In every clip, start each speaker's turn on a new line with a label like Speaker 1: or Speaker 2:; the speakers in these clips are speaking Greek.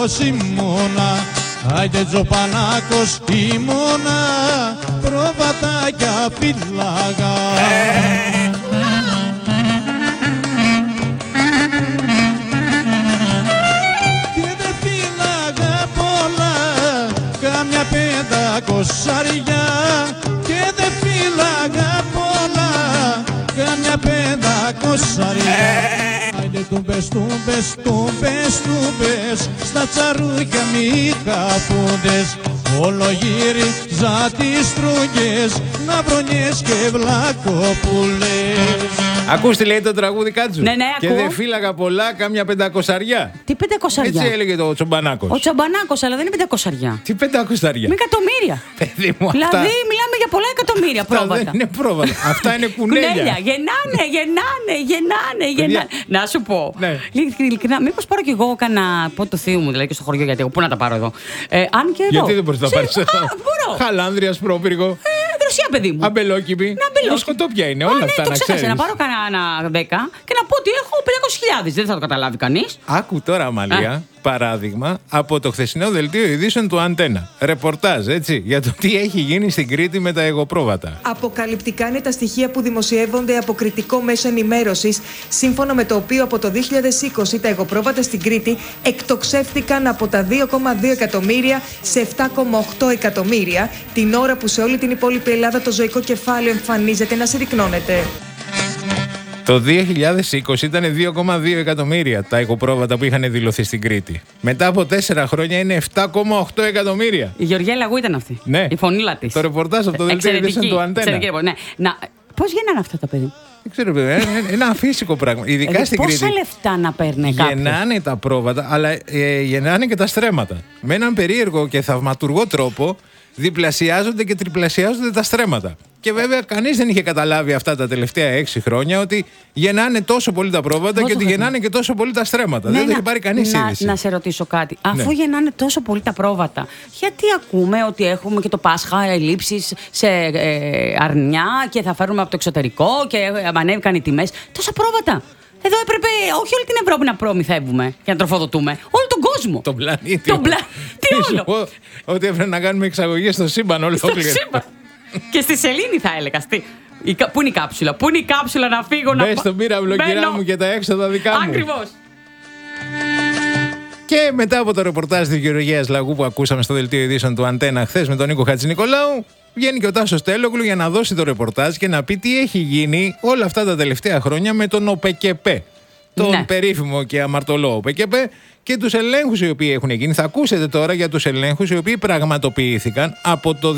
Speaker 1: Τζοπανάκος ήμουνα, άιντε Τζοπανάκος ήμουνα, προβατάκια φύλαγα. Και δεν φύλαγα πολλά, κάμια 500αριά, και δεν φύλαγα πολλά, κάμια 500αριά. Άιντε τούμπες, τούμπες, τούμπες, τούμπες, στα τσαρούχια μη χαφούντες, ολογύριζα τις τρούγες, ναυρονιές και βλακοπούλες.
Speaker 2: Ακούστε, λέει το τραγούδι, Κάτσου.
Speaker 3: Ναι,
Speaker 2: και
Speaker 3: ακούω.
Speaker 2: δεν φύλαγα πολλά, κάμια 500αριά.
Speaker 3: Τι 500αριά?
Speaker 2: Έτσι έλεγε το Τσομπανάκος.
Speaker 3: Ο Τσομπανάκος, αλλά δεν είναι 500αριά.
Speaker 2: Τι 500αριά?
Speaker 3: Με εκατομμύρια.
Speaker 2: Παιδί μου,
Speaker 3: Δηλαδή,
Speaker 2: αυτά...
Speaker 3: μιλάμε για πολλά εκατομμύρια
Speaker 2: Αυτά
Speaker 3: πρόβατα.
Speaker 2: δεν είναι πρόβατα. Αυτά είναι κουνέλια.
Speaker 3: Γεννάνε. Να σου πω.
Speaker 2: Ναι.
Speaker 3: Ειλικρινά, μήπως πάρω κι εγώ κανένα. Πω το θείο μου, δηλαδή και στο χωριό, γιατί εγώ πού να τα πάρω εδώ. Αν και εδώ.
Speaker 2: Γιατί δεν μπορείς να τα πάρεις εδώ?
Speaker 3: Μπορώ.
Speaker 2: Χαλάνδρια, Σπρόπυργο.
Speaker 3: Δροσιά, παιδί μου.
Speaker 2: Αμπελόκηπη. Σκοτόπια είναι, όλα αυτά να ξέρεις.
Speaker 3: Να πάρω κανένα 10 και να πω ότι έχω 500.000. Δεν θα το καταλάβει κανείς.
Speaker 2: Άκου τώρα, Αμαλία, παράδειγμα από το χθεσινό δελτίο ειδήσεων του Αντένα. Ρεπορτάζ, έτσι, για το τι έχει γίνει στην Κρήτη με τα εγωπρόβατα.
Speaker 4: Αποκαλυπτικά είναι τα στοιχεία που δημοσιεύονται από κριτικό μέσο ενημέρωσης, σύμφωνα με το οποίο από το 2020 τα εγωπρόβατα στην Κρήτη εκτοξεύτηκαν από τα 2,2 εκατομμύρια σε 7,8 εκατομμύρια, την ώρα που σε όλη την υπόλοιπη Ελλάδα το ζωικό κεφάλαιο εμφανίζεται να συρρυκνώνεται.
Speaker 2: Το 2020 ήταν 2,2 εκατομμύρια τα εγωπρόβατα που είχαν δηλωθεί στην Κρήτη. Μετά από 4 χρόνια είναι 7,8 εκατομμύρια.
Speaker 3: Η Γεωργία Λαγού ήταν αυτή.
Speaker 2: Ναι.
Speaker 3: Η φωνήλα της.
Speaker 2: Το ρεπορτάζ από το δελτίο ειδήσεων του Αντένα.
Speaker 3: Ναι. Πώς γεννάνε αυτά τα παιδιά?
Speaker 2: Δεν ξέρω, βέβαια, είναι ένα αφύσικο πράγμα. Ειδικά στην Κρήτη.
Speaker 3: Πόσα λεφτά να παίρνει κάποιος?
Speaker 2: Γεννάνε τα πρόβατα, αλλά γεννάνε και τα στρέμματα. Με έναν περίεργο και θαυματουργό τρόπο διπλασιάζονται και τριπλασιάζονται τα στρέμματα. Και βέβαια κανείς δεν είχε καταλάβει αυτά τα τελευταία 6 χρόνια ότι γεννάνε τόσο πολύ τα πρόβατα και ότι γεννάνε και τόσο πολύ τα στρέμματα. Δεν το είχε πάρει κανείς είδηση.
Speaker 3: Να σε ρωτήσω κάτι. Αφού γεννάνε τόσο πολύ τα πρόβατα, γιατί ακούμε ότι έχουμε και το Πάσχα ελλείψεις σε αρνιά και θα φέρουμε από το εξωτερικό και ανέβηκαν οι τιμές? Τόσα πρόβατα. Εδώ έπρεπε όχι όλη την Ευρώπη να προμηθεύουμε και να τροφοδοτούμε. Όλο τον κόσμο.
Speaker 2: Τον πλανήτη.
Speaker 3: Τι όλο?
Speaker 2: Ότι έπρεπε να κάνουμε εξαγωγές στο σύμπαν όλο.
Speaker 3: Και στη σελήνη θα έλεγα. Πού είναι η κάψουλα? Πού είναι η κάψουλα να φύγω να πάω?
Speaker 2: Μπες στον πύραυλο, κυρά μου, και τα έξοδα δικά μου.
Speaker 3: Ακριβώς.
Speaker 2: Και μετά από το ρεπορτάζ της Γεωργίας Λαγού που ακούσαμε στο δελτίο ειδήσεων του Αντένα χθες με τον Νίκο Χατζηνικολάου, βγαίνει και ο Τάσος Τελόγλου για να δώσει το ρεπορτάζ και να πει τι έχει γίνει όλα αυτά τα τελευταία χρόνια με τον ΟΠΕΚΕΠΕ. Τον περίφημο και αμαρτωλό ΟΠΕΚΕΠΕ και τους ελέγχους οι οποίοι έχουν γίνει. Θα ακούσετε τώρα για τους ελέγχους οι οποίοι πραγματοποιήθηκαν από το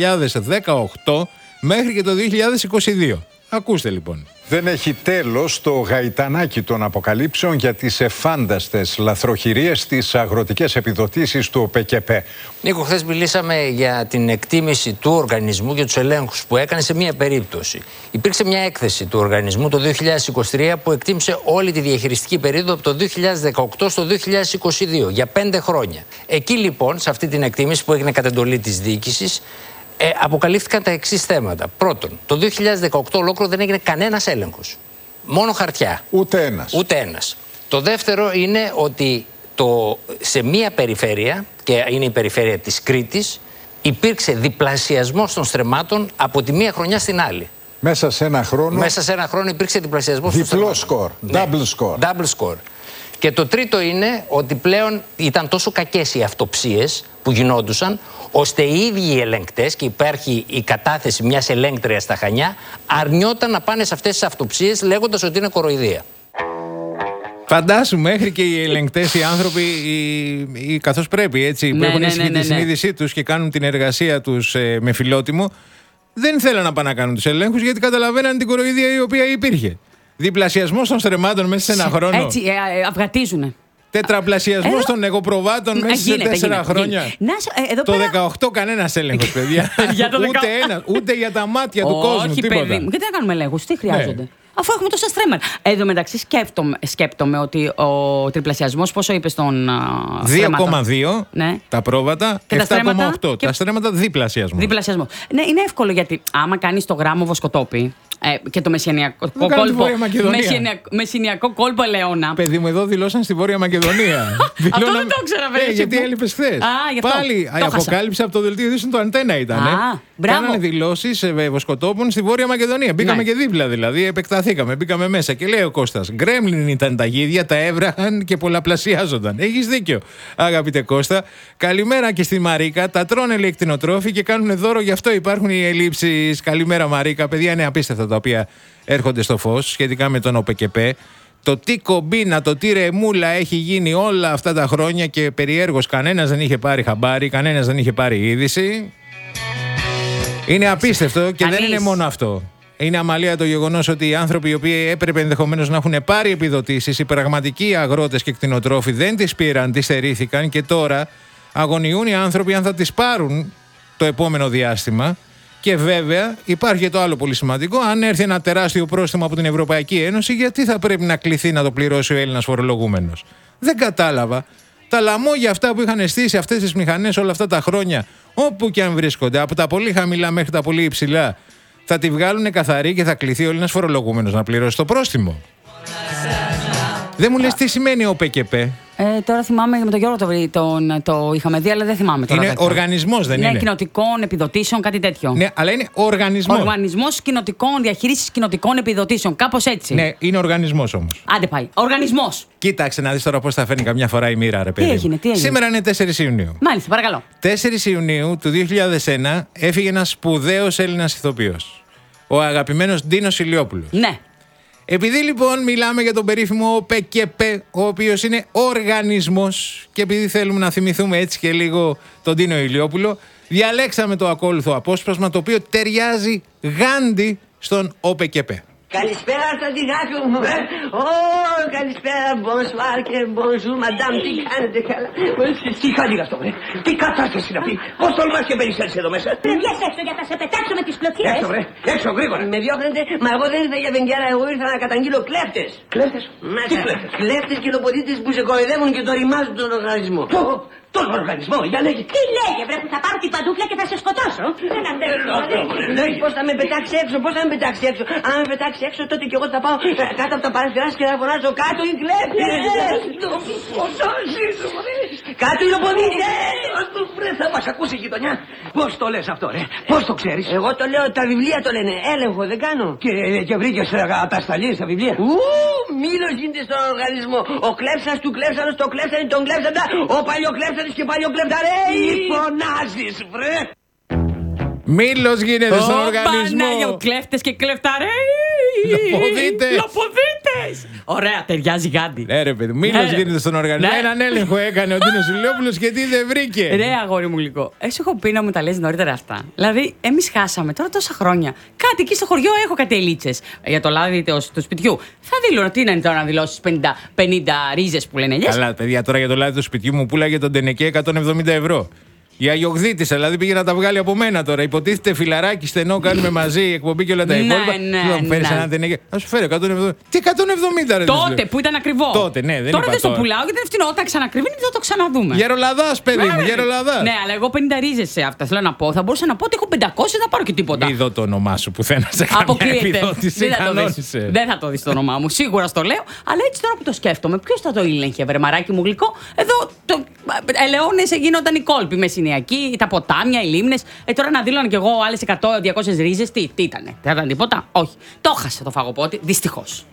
Speaker 2: 2018 μέχρι και το 2022. Ακούστε λοιπόν.
Speaker 5: Δεν έχει τέλος το γαϊτανάκι των αποκαλύψεων για τις εφάνταστες λαθροχειρίες στις αγροτικές επιδοτήσεις του ΟΠΕΚΕΠΕ.
Speaker 6: Νίκο, χθες μιλήσαμε για την εκτίμηση του οργανισμού και τους ελέγχους που έκανε σε μία περίπτωση. Υπήρξε μια έκθεση του οργανισμού το 2023 που εκτίμησε όλη τη διαχειριστική περίοδο από το 2018 στο 2022 για 5 χρόνια. Εκεί λοιπόν, σε αυτή την εκτίμηση που έγινε κατ' εντολή της διοίκησης, αποκαλύφθηκαν τα εξής θέματα. Πρώτον, το 2018 ολόκληρο δεν έγινε κανένας έλεγχος. Μόνο χαρτιά.
Speaker 5: Ούτε ένας.
Speaker 6: Το δεύτερο είναι ότι σε μία περιφέρεια, και είναι η περιφέρεια της Κρήτης, υπήρξε διπλασιασμός των στρεμμάτων από τη μία χρονιά στην άλλη.
Speaker 5: Μέσα σε ένα χρόνο
Speaker 6: υπήρξε διπλασιασμός των στρεμμάτων.
Speaker 5: Διπλό σκορ.
Speaker 6: Double score. Και το τρίτο είναι ότι πλέον ήταν τόσο κακές οι αυτοψίες που γινόντουσαν, ώστε οι ίδιοι οι ελεγκτές, και υπάρχει η κατάθεση μιας ελέγκτριας στα Χανιά, αρνιόταν να πάνε σε αυτές τις αυτοψίες λέγοντας ότι είναι κοροϊδία.
Speaker 2: Φαντάσου, μέχρι και οι ελεγκτές, οι άνθρωποι, καθώς πρέπει, έτσι, που έχουν ήσυχη τη συνείδησή τους και κάνουν την εργασία τους με φιλότιμο, δεν θέλαν να πάνε να κάνουν τους ελέγχους γιατί καταλαβαίναν την κοροϊδία η οποία υπήρχε. Διπλασιασμός των στρεμμάτων μέσα σε ένα χρόνο. Έτσι,
Speaker 3: αυγατίζουνε.
Speaker 2: Τετραπλασιασμός των εγωπροβάτων μέσα σε 4 χρόνια. Το 18 κανένας έλεγχος, παιδιά. Ούτε για τα μάτια του κόσμου.
Speaker 3: Όχι, παιδί μου. Γιατί να κάνουμε ελέγχους, τι χρειάζονται? Αφού έχουμε τόσα στρέμματα. Εδώ μεταξύ σκέπτομαι ότι ο τριπλασιασμός, πόσο είπε στον
Speaker 2: 2,2 τα πρόβατα, 7,8 τα στρέμματα διπλασιασμό.
Speaker 3: Ναι, είναι εύκολο γιατί άμα κάνεις το γράμμο βοσκοτόπι, και το μεσηνιακό κόλπο Ελαιώνα.
Speaker 2: Παιδί μου, εδώ δηλώσαν στη Βόρεια Μακεδονία.
Speaker 3: Αυτό δεν το ήξερα, βέβαια.
Speaker 2: Γιατί έλειπε χθες. Πάλι η αποκάλυψη από το δελτίο ειδήσεων του Αντένα ήταν. Κάνανε δηλώσεις βοσκοτόπων στη Βόρεια Μακεδονία. Μπήκαμε και δίπλα δηλαδή, επεκταθήκαμε, μπήκαμε μέσα. Και λέει ο Κώστας, γκρέμλιν ήταν τα γίδια, τα έβραχαν και πολλαπλασιάζονταν. Έχεις δίκιο, αγαπητέ Κώστα. Καλημέρα και στη Μαρίκα. Τα τρώνε λέει κτηνοτρόφοι και κάνουν δώρο, γι' αυτό υπάρχουν οι ελλείψεις. Καλημέρα Μαρίκα. Παιδιά, είναι απίστευτα τα οποία έρχονται στο φως σχετικά με τον ΟΠΕΚΕΠΕ. Το τι κομπίνα, το τι ρεμούλα έχει γίνει όλα αυτά τα χρόνια και περιέργως κανένας δεν είχε πάρει χαμπάρι, κανένας δεν είχε πάρει είδηση. Είναι απίστευτο και δεν είναι μόνο αυτό. Είναι αμαλία το γεγονός ότι οι άνθρωποι οι οποίοι έπρεπε ενδεχομένως να έχουν πάρει επιδοτήσεις, οι πραγματικοί αγρότες και κτηνοτρόφοι δεν τις πήραν, τις στερήθηκαν και τώρα αγωνιούν οι άνθρωποι αν θα τις πάρουν το επόμενο διάστημα. Και βέβαια υπάρχει και το άλλο πολύ σημαντικό. Αν έρθει ένα τεράστιο πρόστιμο από την Ευρωπαϊκή Ένωση, γιατί θα πρέπει να κληθεί να το πληρώσει ο Έλληνας φορολογούμενος? Δεν κατάλαβα. Τα λαμόγια αυτά που είχαν στήσει αυτές τις μηχανές όλα αυτά τα χρόνια, όπου και αν βρίσκονται, από τα πολύ χαμηλά μέχρι τα πολύ υψηλά, θα τη βγάλουν καθαρή και θα κληθεί ο Έλληνας φορολογούμενος να πληρώσει το πρόστιμο. Δεν μου λες τι σημαίνει ο ΠΚΠ.
Speaker 3: Τώρα θυμάμαι με τον Γιώργο το είχαμε δει, αλλά δεν θυμάμαι τώρα.
Speaker 2: Είναι οργανισμός, δεν είναι?
Speaker 3: Είναι κοινοτικών επιδοτήσεων, κάτι τέτοιο.
Speaker 2: Ναι, αλλά είναι οργανισμός.
Speaker 3: Οργανισμός διαχείρισης κοινοτικών επιδοτήσεων, κάπως έτσι.
Speaker 2: Ναι, είναι οργανισμός όμως.
Speaker 3: Άντε πάλι. Οργανισμός.
Speaker 2: Κοίταξε να δεις τώρα πώς θα φέρνει καμιά φορά η μοίρα, ρε παιδί.
Speaker 3: Τι έγινε.
Speaker 2: Σήμερα είναι 4 Ιουνίου.
Speaker 3: Μάλιστα, παρακαλώ.
Speaker 2: 4 Ιουνίου του 2001 έφυγε ένας σπουδαίος Έλληνας ηθοποιός. Ο αγαπημένος Ντίνος Ηλιόπουλος.
Speaker 3: Ναι.
Speaker 2: Επειδή λοιπόν μιλάμε για τον περίφημο ΟΠΕΚΕΠΕ, ο οποίος είναι οργανισμός, και επειδή θέλουμε να θυμηθούμε έτσι και λίγο τον Ντίνο Ηλιόπουλο, διαλέξαμε το ακόλουθο απόσπασμα, το οποίο ταιριάζει γάντι στον ΟΠΕΚΕΠΕ.
Speaker 7: Καλησπέρα στα τυγάκια μου. Καλησπέρα, bonsoir και bonjour, madame. Τι κάνετε καλά? Τι κάνει αυτό, τι κατάσταση να πει? Πώς τολμάς και μπαίνεις έτσι εδώ μέσα?
Speaker 8: Βγες έξω για να σε πετάξω με τις κλωτσιές.
Speaker 7: Έξω, έξω, γρήγορα. Με διώχνετε, μα εγώ δεν ήρθα για βενγκέρα, εγώ ήρθα να καταγγείλω κλέφτες. Κλέφτες? Τι κλέφτες? Κλέφτες και λοποδίτες που σε κοροϊδεύουν και το ρημάζουν τον οργανισμό. Τον οργανισμό, για λέγε.
Speaker 8: Τι λέγε, βρε, που θα πάρω την παντούφλα και θα σε σκοτώσω. Δεν αντέχω.
Speaker 7: Πώς θα με πετάξει έξω, πώς θα με πετάξει έξω? Αν με πετάξει έξω, τότε κι εγώ θα πάω κάτω από τα παραθυρά και θα φωνάζω κάτω οι κλέφτες. Κάτω οι λοποδίτες.
Speaker 9: Θα μας ακούσει η γειτονιά. Πώς το λες αυτό, ρε? Πώς το ξέρεις?
Speaker 7: Εγώ το λέω, τα βιβλία το λένε. Έλεγχο δεν κάνω.
Speaker 9: Και βρήκες ατασταλή στα βιβλία?
Speaker 7: Μήλος γίνεται στον οργανισμό. Ο κλέφτας του κλέφτανος, το κλέφτανη τον κλέφταντα. Ο παλιοκλέφτανος και παλιοκλέφταρέι.
Speaker 9: Τι φωνάζεις, βρε?
Speaker 2: Μήλος γίνεται στον οργανισμό.
Speaker 3: Πανάγιο, κλέφτες και κλεφταρέι. Λοποδίτες. Ωραία, ταιριάζει γάντι.
Speaker 2: Ναι, ρε παιδί, Μήλος γίνεται στον οργανισμό. Έναν έλεγχο έκανε ο Ντίνος Ηλιόπουλος και τι δεν βρήκε.
Speaker 3: Ρε αγόρι μου γλυκό. Εσύ έχω πει να μου τα λες νωρίτερα αυτά. Δηλαδή, εμείς χάσαμε τώρα τόσα χρόνια. Κάτι εκεί στο χωριό έχω κάτι ελίτσες για το λάδι του σπιτιού. Θα δήλωνα τι είναι τώρα να δηλώσεις 50 ρίζες που λένε.
Speaker 2: Καλά, παιδιά, τώρα για το λάδι του σπιτιού μου πουλάγε τον Τενεκέ 170 ευρώ. Η αγιογδίτησα, δηλαδή πήγε να τα βγάλει από μένα τώρα. Υποτίθεται φιλαράκι στενό, κάνουμε μαζί εκπομπή και όλα τα υπόλοιπα.
Speaker 3: Ναι.
Speaker 2: Φέρεις ένα Τενεκέ. Θα σου φέρω 170. Τι 170, ρε?
Speaker 3: Τότε που ήταν ακριβό.
Speaker 2: Τότε, ναι, δεν
Speaker 3: τώρα
Speaker 2: είπα
Speaker 3: δεν στο πουλάω γιατί είναι φτηνό. Όταν ξανακριβεί θα το ξαναδούμε.
Speaker 2: Γερολαδάς, παιδί μου, γερολαδάς.
Speaker 3: Ναι, αλλά εγώ 50 ρίζες σε αυτά θέλω να πω. Θα μπορούσα να πω ότι έχω 500, θα πάρω και τίποτα.
Speaker 2: Μην δω το όνομά σου πουθενά σε καμία επιδότηση.
Speaker 3: Δεν θα το δεις το όνομά μου, σίγουρα στο λέω. Αλλά έτσι τώρα που το σκέφτομαι, ποιος θα το ήλεγχε, βρε μαράκι μου γλυκό? Εδώ ελαιώνες γίνονταν οι κόλποι μεσηνιακοί, τα ποτάμια, οι λίμνες. Τώρα να δήλωνα κι εγώ άλλες 100-200 ρίζες, τι ήτανε? Δεν ήταν τίποτα? Όχι. Το χάσα το φαγοπότη, δυστυχώς.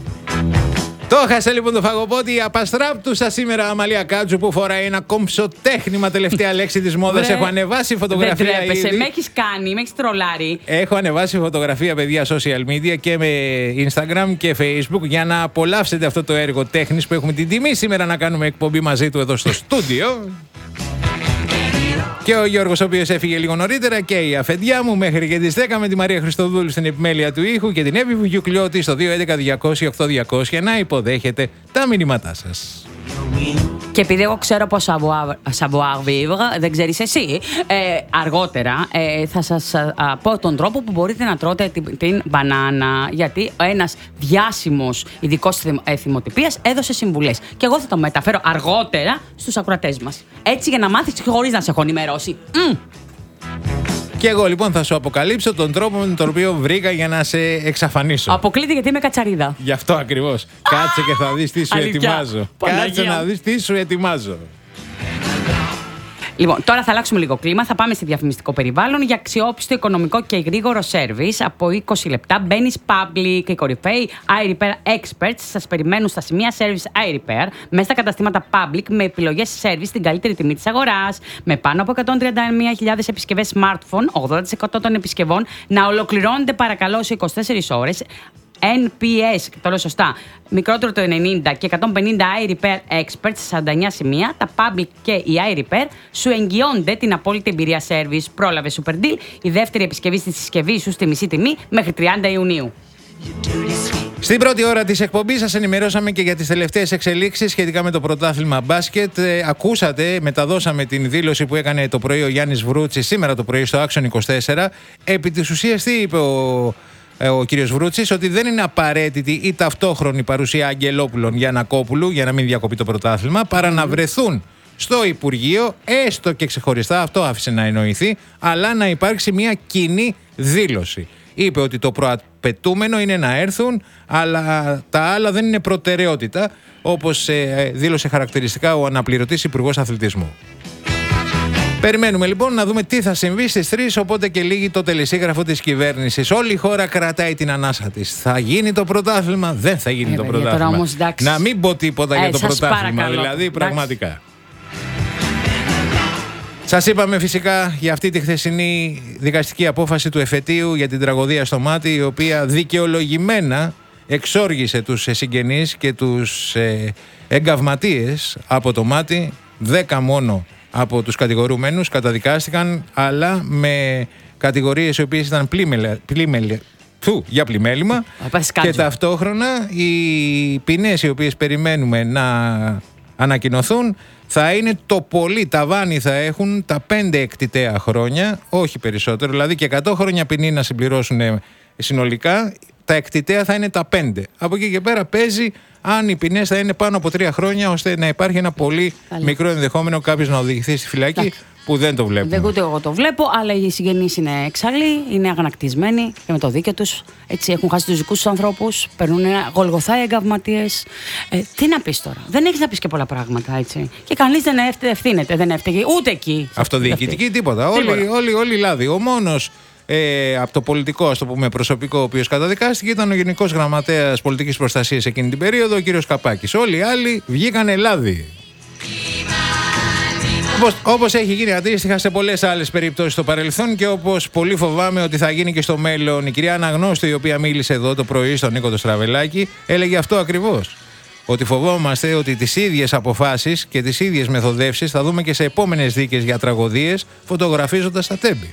Speaker 2: Το χάσε λοιπόν το φαγοπότη. Η απαστράπτουσα σήμερα Αμαλία Κάτζου που φοράει ένα κομψοτέχνημα, τελευταία λέξη της μόδας. Έχω ανεβάσει φωτογραφία.
Speaker 3: Δεν τρέπεσαι, με έχεις κάνει, με έχεις τρολάρει.
Speaker 2: Έχω ανεβάσει φωτογραφία, παιδιά, social media και με Instagram και Facebook για να απολαύσετε αυτό το έργο τέχνης που έχουμε την τιμή σήμερα να κάνουμε εκπομπή μαζί του εδώ στο στούντιο. Και ο Γιώργος, ο οποίος έφυγε λίγο νωρίτερα, και η αφεντιά μου μέχρι και τις 10 με τη Μαρία Χριστοδούλου στην επιμέλεια του ήχου και την Εύη Βουγιουκλιώτη στο 211-200-8200 να υποδέχετε τα μηνύματά σας.
Speaker 3: Και επειδή εγώ ξέρω πως savoir vivre, δεν ξέρεις εσύ, αργότερα θα σας πω τον τρόπο που μπορείτε να τρώτε την μπανάνα. Γιατί ένας διάσημος ειδικός θυμοτυπίας έδωσε συμβουλές. Και εγώ θα το μεταφέρω αργότερα στους ακροατές μας. Έτσι για να μάθεις χωρίς να σε έχω ενημερώσει.
Speaker 2: Και εγώ λοιπόν θα σου αποκαλύψω τον τρόπο με τον οποίο βρήκα για να σε εξαφανίσω.
Speaker 3: Αποκλείται γιατί είμαι κατσαρίδα.
Speaker 2: Γι' αυτό ακριβώς. Κάτσε και θα δεις τι σου
Speaker 3: αλήθεια.
Speaker 2: ετοιμάζω.
Speaker 3: Παναγία.
Speaker 2: Κάτσε να δεις τι σου ετοιμάζω.
Speaker 3: Λοιπόν, τώρα θα αλλάξουμε λίγο κλίμα. Θα πάμε στη διαφημιστικό περιβάλλον για αξιόπιστο, οικονομικό και γρήγορο σέρβις. Από 20 λεπτά μπαίνεις public. Οι κορυφαίοι iRepair experts σας περιμένουν στα σημεία service iRepair μέσα στα καταστήματα public με επιλογές service στην καλύτερη τιμή της αγοράς. Με πάνω από 131.000 επισκευές smartphone, 80% των επισκευών να ολοκληρώνονται παρακαλώ σε 24 ώρες. NPS, το λέω σωστά, μικρότερο το 90 και 150 iRepair experts σε 49 σημεία, τα public και η iRepair σου εγγυώνται την απόλυτη εμπειρία service. Πρόλαβε super deal, η δεύτερη επισκευή στη συσκευή σου στη μισή τιμή μέχρι 30 Ιουνίου.
Speaker 2: Στην πρώτη ώρα της εκπομπής σας ενημερώσαμε και για τις τελευταίες εξελίξεις σχετικά με το πρωτάθλημα μπάσκετ. Ακούσατε, μεταδώσαμε την δήλωση που έκανε το πρωί ο Γιάννης Βρούτσης σήμερα το πρωί στο Action 24. Επί της ουσίας τι είπε ο κύριος Βρούτσης? Ότι δεν είναι απαραίτητη η ταυτόχρονη παρουσία Αγγελόπουλων Γιαννακόπουλου για να μην διακοπεί το πρωτάθλημα, παρά να βρεθούν στο Υπουργείο, έστω και ξεχωριστά, αυτό άφησε να εννοηθεί, αλλά να υπάρξει μια κοινή δήλωση. Είπε ότι το προαπαιτούμενο είναι να έρθουν, αλλά τα άλλα δεν είναι προτεραιότητα, όπως δήλωσε χαρακτηριστικά ο αναπληρωτής Υπουργός Αθλητισμού. Περιμένουμε λοιπόν να δούμε τι θα συμβεί στις 3, οπότε και λύγει το τελεσίγραφο της κυβέρνησης. Όλη η χώρα κρατάει την ανάσα της. Θα γίνει το πρωτάθλημα, δεν θα γίνει το πρωτάθλημα.
Speaker 3: Όμως,
Speaker 2: να μην πω τίποτα για το πρωτάθλημα,
Speaker 3: παρακαλώ.
Speaker 2: δηλαδή πραγματικά. Σας είπαμε φυσικά για αυτή τη χθεσινή δικαστική απόφαση του εφετείου για την τραγωδία στο Μάτι, η οποία δικαιολογημένα εξόργησε τους συγγενείς και τους εγκαυματίες από το Μάτι. 10 μόνο από τους κατηγορούμενους καταδικάστηκαν, αλλά με κατηγορίες οι οποίες ήταν για πλημέλημα, και ταυτόχρονα οι ποινές οι οποίες περιμένουμε να ανακοινωθούν θα είναι το πολύ, ταβάνι θα έχουν τα 5 εκτιτέα χρόνια, όχι περισσότερο, δηλαδή και 100 χρόνια ποινή να συμπληρώσουν συνολικά, τα εκτιτέα θα είναι τα 5. Από εκεί και πέρα παίζει αν οι ποινές θα είναι πάνω από 3 χρόνια, ώστε να υπάρχει ένα πολύ μικρό ενδεχόμενο κάποιος να οδηγηθεί στη φυλακή, που δεν το βλέπουμε.
Speaker 3: Δεν ούτε εγώ το βλέπω, αλλά οι συγγενείς είναι έξαλλοι, είναι αγανακτισμένοι και με το δίκαιο τους. Έτσι έχουν χάσει τους δικούς τους ανθρώπους, περνούν γολγοθά οι εγκαυματίες. Τι να πεις τώρα? Δεν έχεις να πεις και πολλά πράγματα, έτσι. Και κανείς δεν ευθύνεται, δεν έφταιγε ούτε εκεί.
Speaker 2: Αυτοδιοικητική τίποτα. Όλοι λάδι. Ο μόνος από το πολιτικό, ας το πούμε, προσωπικό, ο οποίος καταδικάστηκε ήταν ο Γενικός Γραμματέας Πολιτικής Προστασίας εκείνη την περίοδο, ο κύριος Καπάκης. Όλοι οι άλλοι βγήκανε λάδι. Όπως έχει γίνει αντίστοιχα σε πολλές άλλες περιπτώσεις στο παρελθόν και όπως πολύ φοβάμαι ότι θα γίνει και στο μέλλον. Η κυρία Αναγνώστου, η οποία μίλησε εδώ το πρωί στον Νίκο το Στραβελάκη, έλεγε αυτό ακριβώς. Ότι φοβόμαστε ότι τις ίδιες αποφάσεις και τις ίδιες μεθοδεύσεις θα δούμε και σε επόμενες δίκες για τραγωδίες, φωτογραφίζοντας τα τέμπη.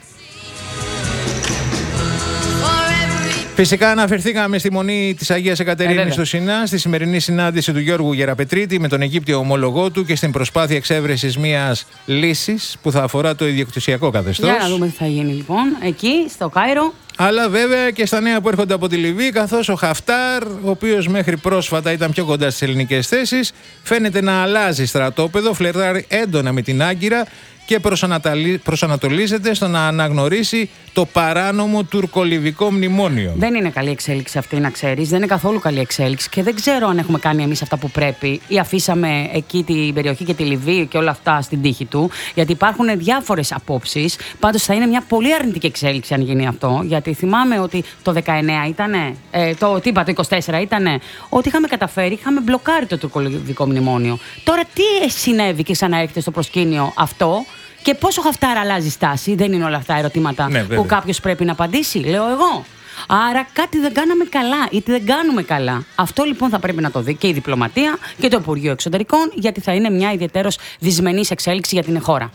Speaker 2: Φυσικά αναφερθήκαμε στη Μονή της Αγίας Εκατερίνης στο Σινά, στη σημερινή συνάντηση του Γιώργου Γεραπετρίτη με τον Αιγύπτιο ομόλογό του και στην προσπάθεια εξέβρεσης μιας λύσης που θα αφορά το ιδιοκτησιακό καθεστώς.
Speaker 3: Για να δούμε τι θα γίνει λοιπόν εκεί στο Κάιρο.
Speaker 2: Αλλά βέβαια και στα νέα που έρχονται από τη Λιβύη, καθώς ο Χαφτάρ, ο οποίος μέχρι πρόσφατα ήταν πιο κοντά στις ελληνικές θέσεις, φαίνεται να αλλάζει στρατόπεδο, φλερτάρει έντονα με την Άγκυρα και προσανατολίζεται στο να αναγνωρίσει το παράνομο τουρκολιβικό μνημόνιο.
Speaker 3: Δεν είναι καλή εξέλιξη αυτή, να ξέρεις. Δεν είναι καθόλου καλή εξέλιξη και δεν ξέρω αν έχουμε κάνει εμείς αυτά που πρέπει ή αφήσαμε εκεί την περιοχή και τη Λιβύη και όλα αυτά στην τύχη του. Γιατί υπάρχουν διάφορες απόψεις. Πάντως θα είναι μια πολύ αρνητική εξέλιξη αν γίνει αυτό. Γιατί θυμάμαι ότι το 19 ήτανε, το 24 ήτανε, ότι είχαμε καταφέρει, είχαμε μπλοκάρει το τουρκολιβικό μνημόνιο. Τώρα τι συνέβη και ξαναέρχεται στο προσκήνιο αυτό? Και πόσο Χαφτάρ αλλάζει στάση? Δεν είναι όλα αυτά ερωτήματα που κάποιος πρέπει να απαντήσει, λέω εγώ. Άρα κάτι δεν κάναμε καλά ή δεν κάνουμε καλά. Αυτό λοιπόν θα πρέπει να το δει και η διπλωματία και το Υπουργείο Εξωτερικών, γιατί θα είναι μια ιδιαίτερος δυσμενής εξέλιξη για την χώρα.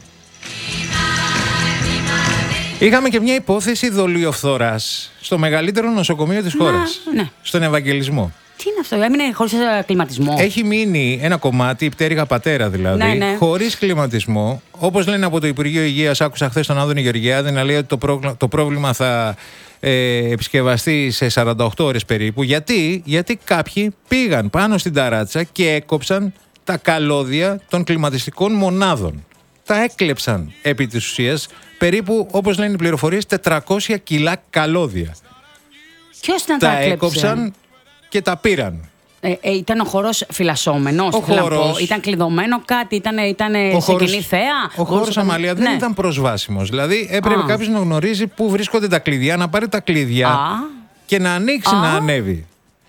Speaker 2: Είχαμε και μια υπόθεση δολιοφθοράς στο μεγαλύτερο νοσοκομείο της χώρας, στον Ευαγγελισμό.
Speaker 3: Τι είναι αυτό, έμεινε χωρίς κλιματισμό?
Speaker 2: Έχει μείνει ένα κομμάτι, η πτέρυγα πατέρα δηλαδή, χωρίς κλιματισμό. Όπως λένε από το Υπουργείο Υγείας, άκουσα χθες τον Άδωνη Γεωργιάδη να λέει ότι το πρόβλημα θα επισκευαστεί σε 48 ώρες περίπου. Γιατί κάποιοι πήγαν πάνω στην ταράτσα και έκοψαν τα καλώδια των κλιματιστικών μονάδων. τα έκλεψαν επί της ουσίας περίπου, όπως λένε οι πληροφορίες, 400 κιλά καλώδια.
Speaker 3: Ποιος να
Speaker 2: τα έκοψαν και τα πήραν.
Speaker 3: Ήταν ο χώρος φυλασσόμενος, ήταν κλειδωμένο κάτι, ήταν σε κοινή θέα.
Speaker 2: Ο χώρος, Αμαλία, δεν ήταν προσβάσιμος. Δηλαδή έπρεπε κάποιος να γνωρίζει πού βρίσκονται τα κλειδιά, να πάρει τα κλειδιά και να ανοίξει να ανέβει.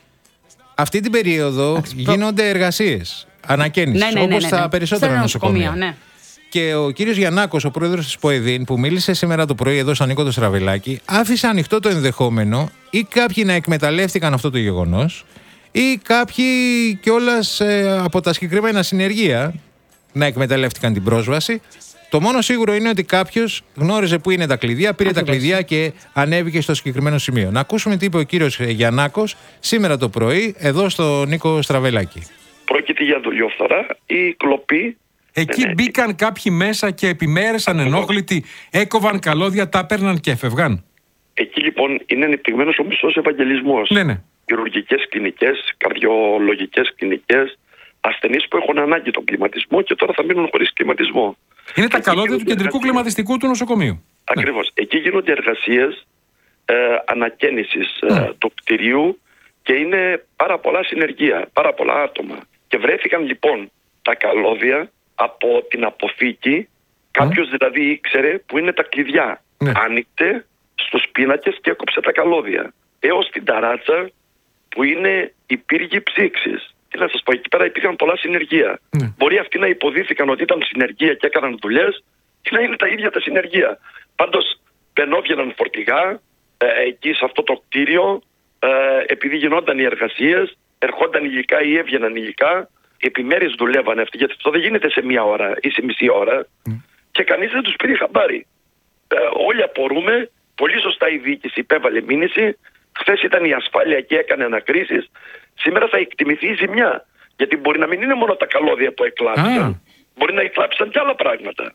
Speaker 2: Αυτή την περίοδο γίνονται εργασίες ανακαίνησης, όπως στα περισσότερα νοσοκομεία. Ναι. Και ο κύριος Γιαννάκος, ο πρόεδρος της ΠΟΕΔΗΝ, που μίλησε σήμερα το πρωί εδώ στον Νίκο το Στραβελάκη, άφησε ανοιχτό το ενδεχόμενο ή κάποιοι να εκμεταλλεύτηκαν αυτό το γεγονός ή κάποιοι κιόλας από τα συγκεκριμένα συνεργεία να εκμεταλλεύτηκαν την πρόσβαση. Το μόνο σίγουρο είναι ότι κάποιος γνώριζε πού είναι τα κλειδιά, πήρε τα κλειδιά και ανέβηκε στο συγκεκριμένο σημείο. Να ακούσουμε τι είπε ο κύριος Γιαννάκος σήμερα το πρωί εδώ στο Νίκο Στραβελάκη.
Speaker 10: Πρόκειται για δουλειόφθορα ή κλοπή.
Speaker 11: Εκεί μπήκαν κάποιοι μέσα και επιμέρες ανενόχλητοι, έκοβαν καλώδια, τα παίρναν και έφευγαν.
Speaker 10: Εκεί λοιπόν είναι ανεπτυγμένος ο μισός Ευαγγελισμός.
Speaker 11: Ναι.
Speaker 10: Χειρουργικές κλινικές, καρδιολογικές κλινικές, ασθενείς που έχουν ανάγκη τον κλιματισμό και τώρα θα μείνουν χωρίς κλιματισμό.
Speaker 11: Είναι τα καλώδια του κεντρικού κλιματιστικού του νοσοκομείου.
Speaker 10: Ακριβώς. Εκεί γίνονται εργασίες ανακαίνησης του κτηρίου και είναι πάρα πολλά συνεργεία, πάρα πολλά άτομα. Και βρέθηκαν λοιπόν τα καλώδια από την αποθήκη, κάποιος δηλαδή ήξερε που είναι τα κλειδιά. Άνοιξε στους πίνακες και έκοψε τα καλώδια. Έως την ταράτσα που είναι η πύργη ψήξης. Τι να σας πω, εκεί πέρα υπήρχαν πολλά συνεργεία. Μπορεί αυτοί να υποδίθηκαν ότι ήταν συνεργεία και έκαναν δουλειές και να είναι τα ίδια τα συνεργεία. Πάντως μπαινόβγαιναν φορτηγά εκεί σε αυτό το κτίριο, επειδή γινόταν οι εργασίες, ερχόταν υλικά ή έβγαιναν υλικά, επιμέρειες δουλεύανε αυτοί, γιατί αυτό δεν γίνεται σε μία ώρα ή σε μισή ώρα και κανείς δεν τους πήρε χαμπάρι. Όλοι απορούμε, πολύ σωστά η διοίκηση υπέβαλε μήνυση, χθες ήταν η ασφάλεια και έκανε ανακρίσεις, σήμερα θα εκτιμηθεί η ζημιά, γιατί μπορεί να μην είναι μόνο τα καλώδια που εκλάπησαν, μπορεί να εκλάπησαν και άλλα πράγματα.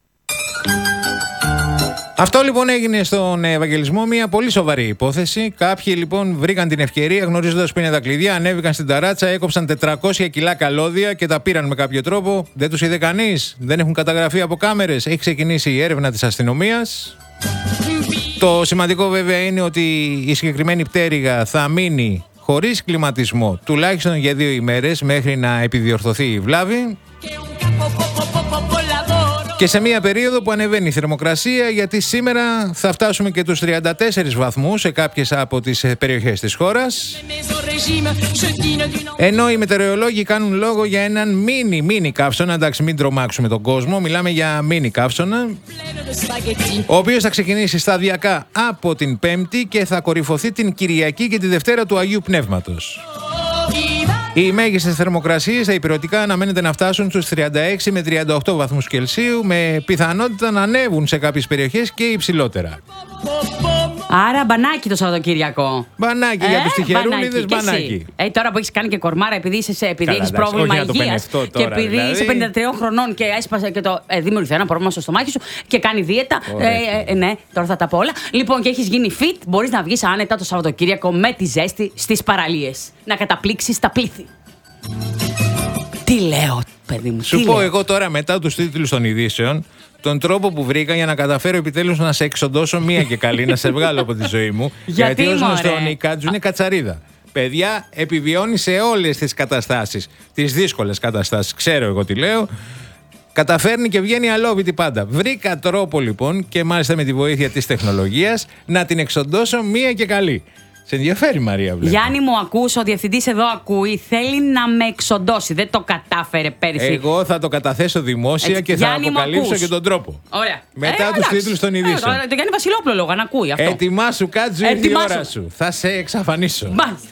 Speaker 2: Αυτό λοιπόν έγινε στον Ευαγγελισμό, μια πολύ σοβαρή υπόθεση. Κάποιοι λοιπόν βρήκαν την ευκαιρία, γνωρίζοντας που είναι τα κλειδιά, ανέβηκαν στην ταράτσα, έκοψαν 400 κιλά καλώδια και τα πήραν με κάποιο τρόπο. Δεν τους είδε κανείς, δεν έχουν καταγραφεί από κάμερες. Έχει ξεκινήσει η έρευνα της αστυνομίας. Το σημαντικό βέβαια είναι ότι η συγκεκριμένη πτέρυγα θα μείνει χωρίς κλιματισμό τουλάχιστον για 2 ημέρες μέχρι να επιδιορθωθεί η βλάβη. Και σε μια περίοδο που ανεβαίνει η θερμοκρασία, γιατί σήμερα θα φτάσουμε και τους 34 βαθμούς σε κάποιες από τις περιοχές της χώρας. Ενώ οι μετεωρολόγοι κάνουν λόγο για έναν μίνι καύσωνα, εντάξει μην τρομάξουμε τον κόσμο, μιλάμε για μίνι καύσωνα, ο οποίος θα ξεκινήσει σταδιακά από την Πέμπτη και θα κορυφωθεί την Κυριακή και τη Δευτέρα του Αγίου Πνεύματος. Οι μέγιστες θερμοκρασίες στα ηπειρωτικά αναμένεται να φτάσουν στους 36 με 38 βαθμούς Κελσίου, με πιθανότητα να ανέβουν σε κάποιες περιοχές και υψηλότερα.
Speaker 3: Άρα μπανάκι το Σαββατοκύριακο.
Speaker 2: Μπανάκι για τους τυχερούλιδες, μπανάκι.
Speaker 3: Τώρα που έχεις κάνει και κορμάρα, επειδή έχεις πρόβλημα υγείας και επειδή δηλαδή είσαι 53 χρονών και έσπασε και το δημιουργηθεί ένα πρόβλημα στο στομάχι σου και κάνει δίαιτα. Ναι, τώρα θα τα πω όλα. Λοιπόν, και έχεις γίνει fit, μπορείς να βγεις άνετα το Σαββατοκύριακο με τη ζέστη στις παραλίες. Να καταπλήξεις τα πλήθη. Τι λέω, παιδί μου,
Speaker 2: σου πω εγώ τώρα μετά τους τίτλους των ειδήσεων, τον τρόπο που βρήκα για να καταφέρω επιτέλους να σε εξοντώσω μία και καλή, να σε βγάλω από τη ζωή μου. Γιατί ως γνωστόν η Κάτζου είναι κατσαρίδα. Παιδιά, επιβιώνει σε όλες τις καταστάσεις, τις δύσκολες καταστάσεις. Ξέρω εγώ τι λέω. Καταφέρνει και βγαίνει αλόβητη πάντα. Βρήκα τρόπο λοιπόν και μάλιστα με τη βοήθεια της τεχνολογίας να την εξοντώσω μία και καλή. Σε ενδιαφέρει, Μαρία, βλέπω.
Speaker 3: Γιάννη, μου ακούς, ο διευθυντής εδώ ακούει, θέλει να με εξοντώσει. Δεν το κατάφερε πέρυσι.
Speaker 2: Εγώ θα το καταθέσω δημόσια και θα αποκαλύψω και τον τρόπο.
Speaker 3: Ωραία.
Speaker 2: Μετά τους τίτλους των ειδήσεων.
Speaker 3: Το Γιάννη Βασιλόπουλο λόγω, να ακούει αυτό.
Speaker 2: Ετοιμάσου, Κάτζου, ήρθε η ώρα σου. Θα σε εξαφανίσω.
Speaker 3: Μάλιστα.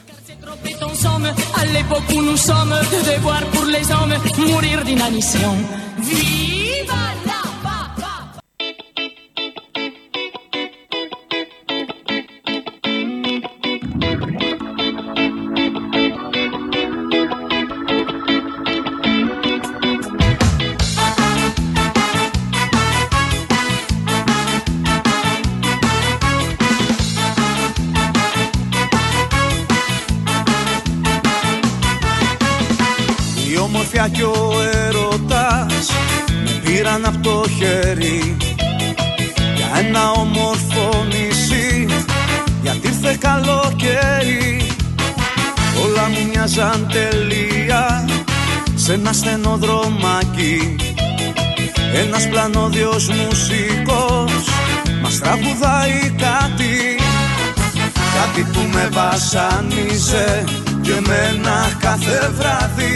Speaker 1: Και ο έρωτας με πήραν στείλαν από το χέρι για ένα όμορφο νησί, γιατί ήρθε καλοκαίρι. Όλα μου μοιάζαν τελεία σε ένα στενό δρομάκι. Ένας πλανόδιος μουσικός μας τραγουδάει κάτι, κάτι που με βασάνιζε και εμένα κάθε βράδυ.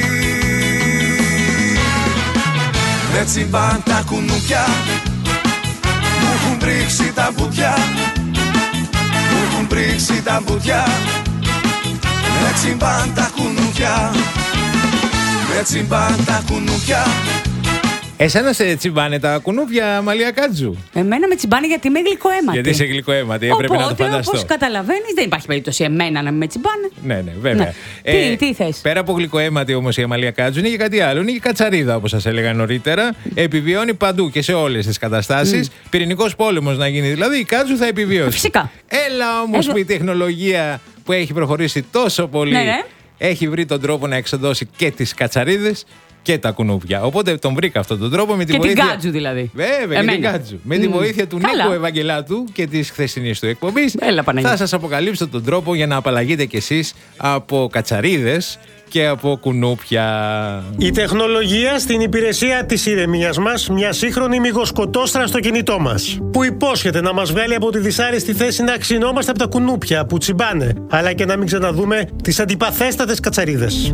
Speaker 1: Με τσιμπάν τα κουνούπια, μου έχουν πρίξει τα βουτιά, μου έχουν πρίξει τα βουτιά. Με τσιμπάν τα κουνούπια, με τσιμπάν τα κουνούπια.
Speaker 2: Εσένα σε τσιμπάνε τα κουνούπια, Αμαλία Κάτζου?
Speaker 3: Εμένα με τσιμπάνε γιατί είμαι γλυκοαίματη.
Speaker 2: Γιατί είσαι γλυκοαίματη, έπρεπε να το φανταστώ.
Speaker 3: Όπως καταλαβαίνεις, δεν υπάρχει περίπτωση εμένα να με τσιμπάνε.
Speaker 2: Ναι, βέβαια.
Speaker 3: Ναι. Τι θες?
Speaker 2: Πέρα από γλυκοαίματη όμως η Αμαλία Κάτζου είναι και κάτι άλλο. Είναι και κατσαρίδα, όπως σας έλεγα νωρίτερα. Επιβιώνει παντού και σε όλες τις καταστάσεις. Πυρηνικός πόλεμος να γίνει δηλαδή, η Κάτζου θα επιβιώσει.
Speaker 3: Φυσικά.
Speaker 2: Έλα όμως που η τεχνολογία που έχει προχωρήσει τόσο πολύ έχει βρει τον τρόπο να εξοντώσει και τις κατσαρίδες και τα κουνούπια. Οπότε τον βρήκα αυτόν τον τρόπο με τη βοήθεια.
Speaker 3: Και την Κάτζου δηλαδή.
Speaker 2: Βέβαια, και την Κάτζου. Με τη βοήθεια του Νίκου Ευαγγελάτου και της χθεσινής του εκπομπής. Θα σας αποκαλύψω τον τρόπο για να απαλλαγείτε κι εσείς από κατσαρίδες και από κουνούπια.
Speaker 12: Η τεχνολογία στην υπηρεσία της ηρεμίας μας, μια σύγχρονη μυγοσκοτόστρα στο κινητό μας, που υπόσχεται να μας βγάλει από τη δυσάρεστη θέση να ξυνόμαστε από τα κουνούπια που τσιμπάνε, αλλά και να μην ξαναδούμε τις αντιπαθέστατες κατσαρίδες.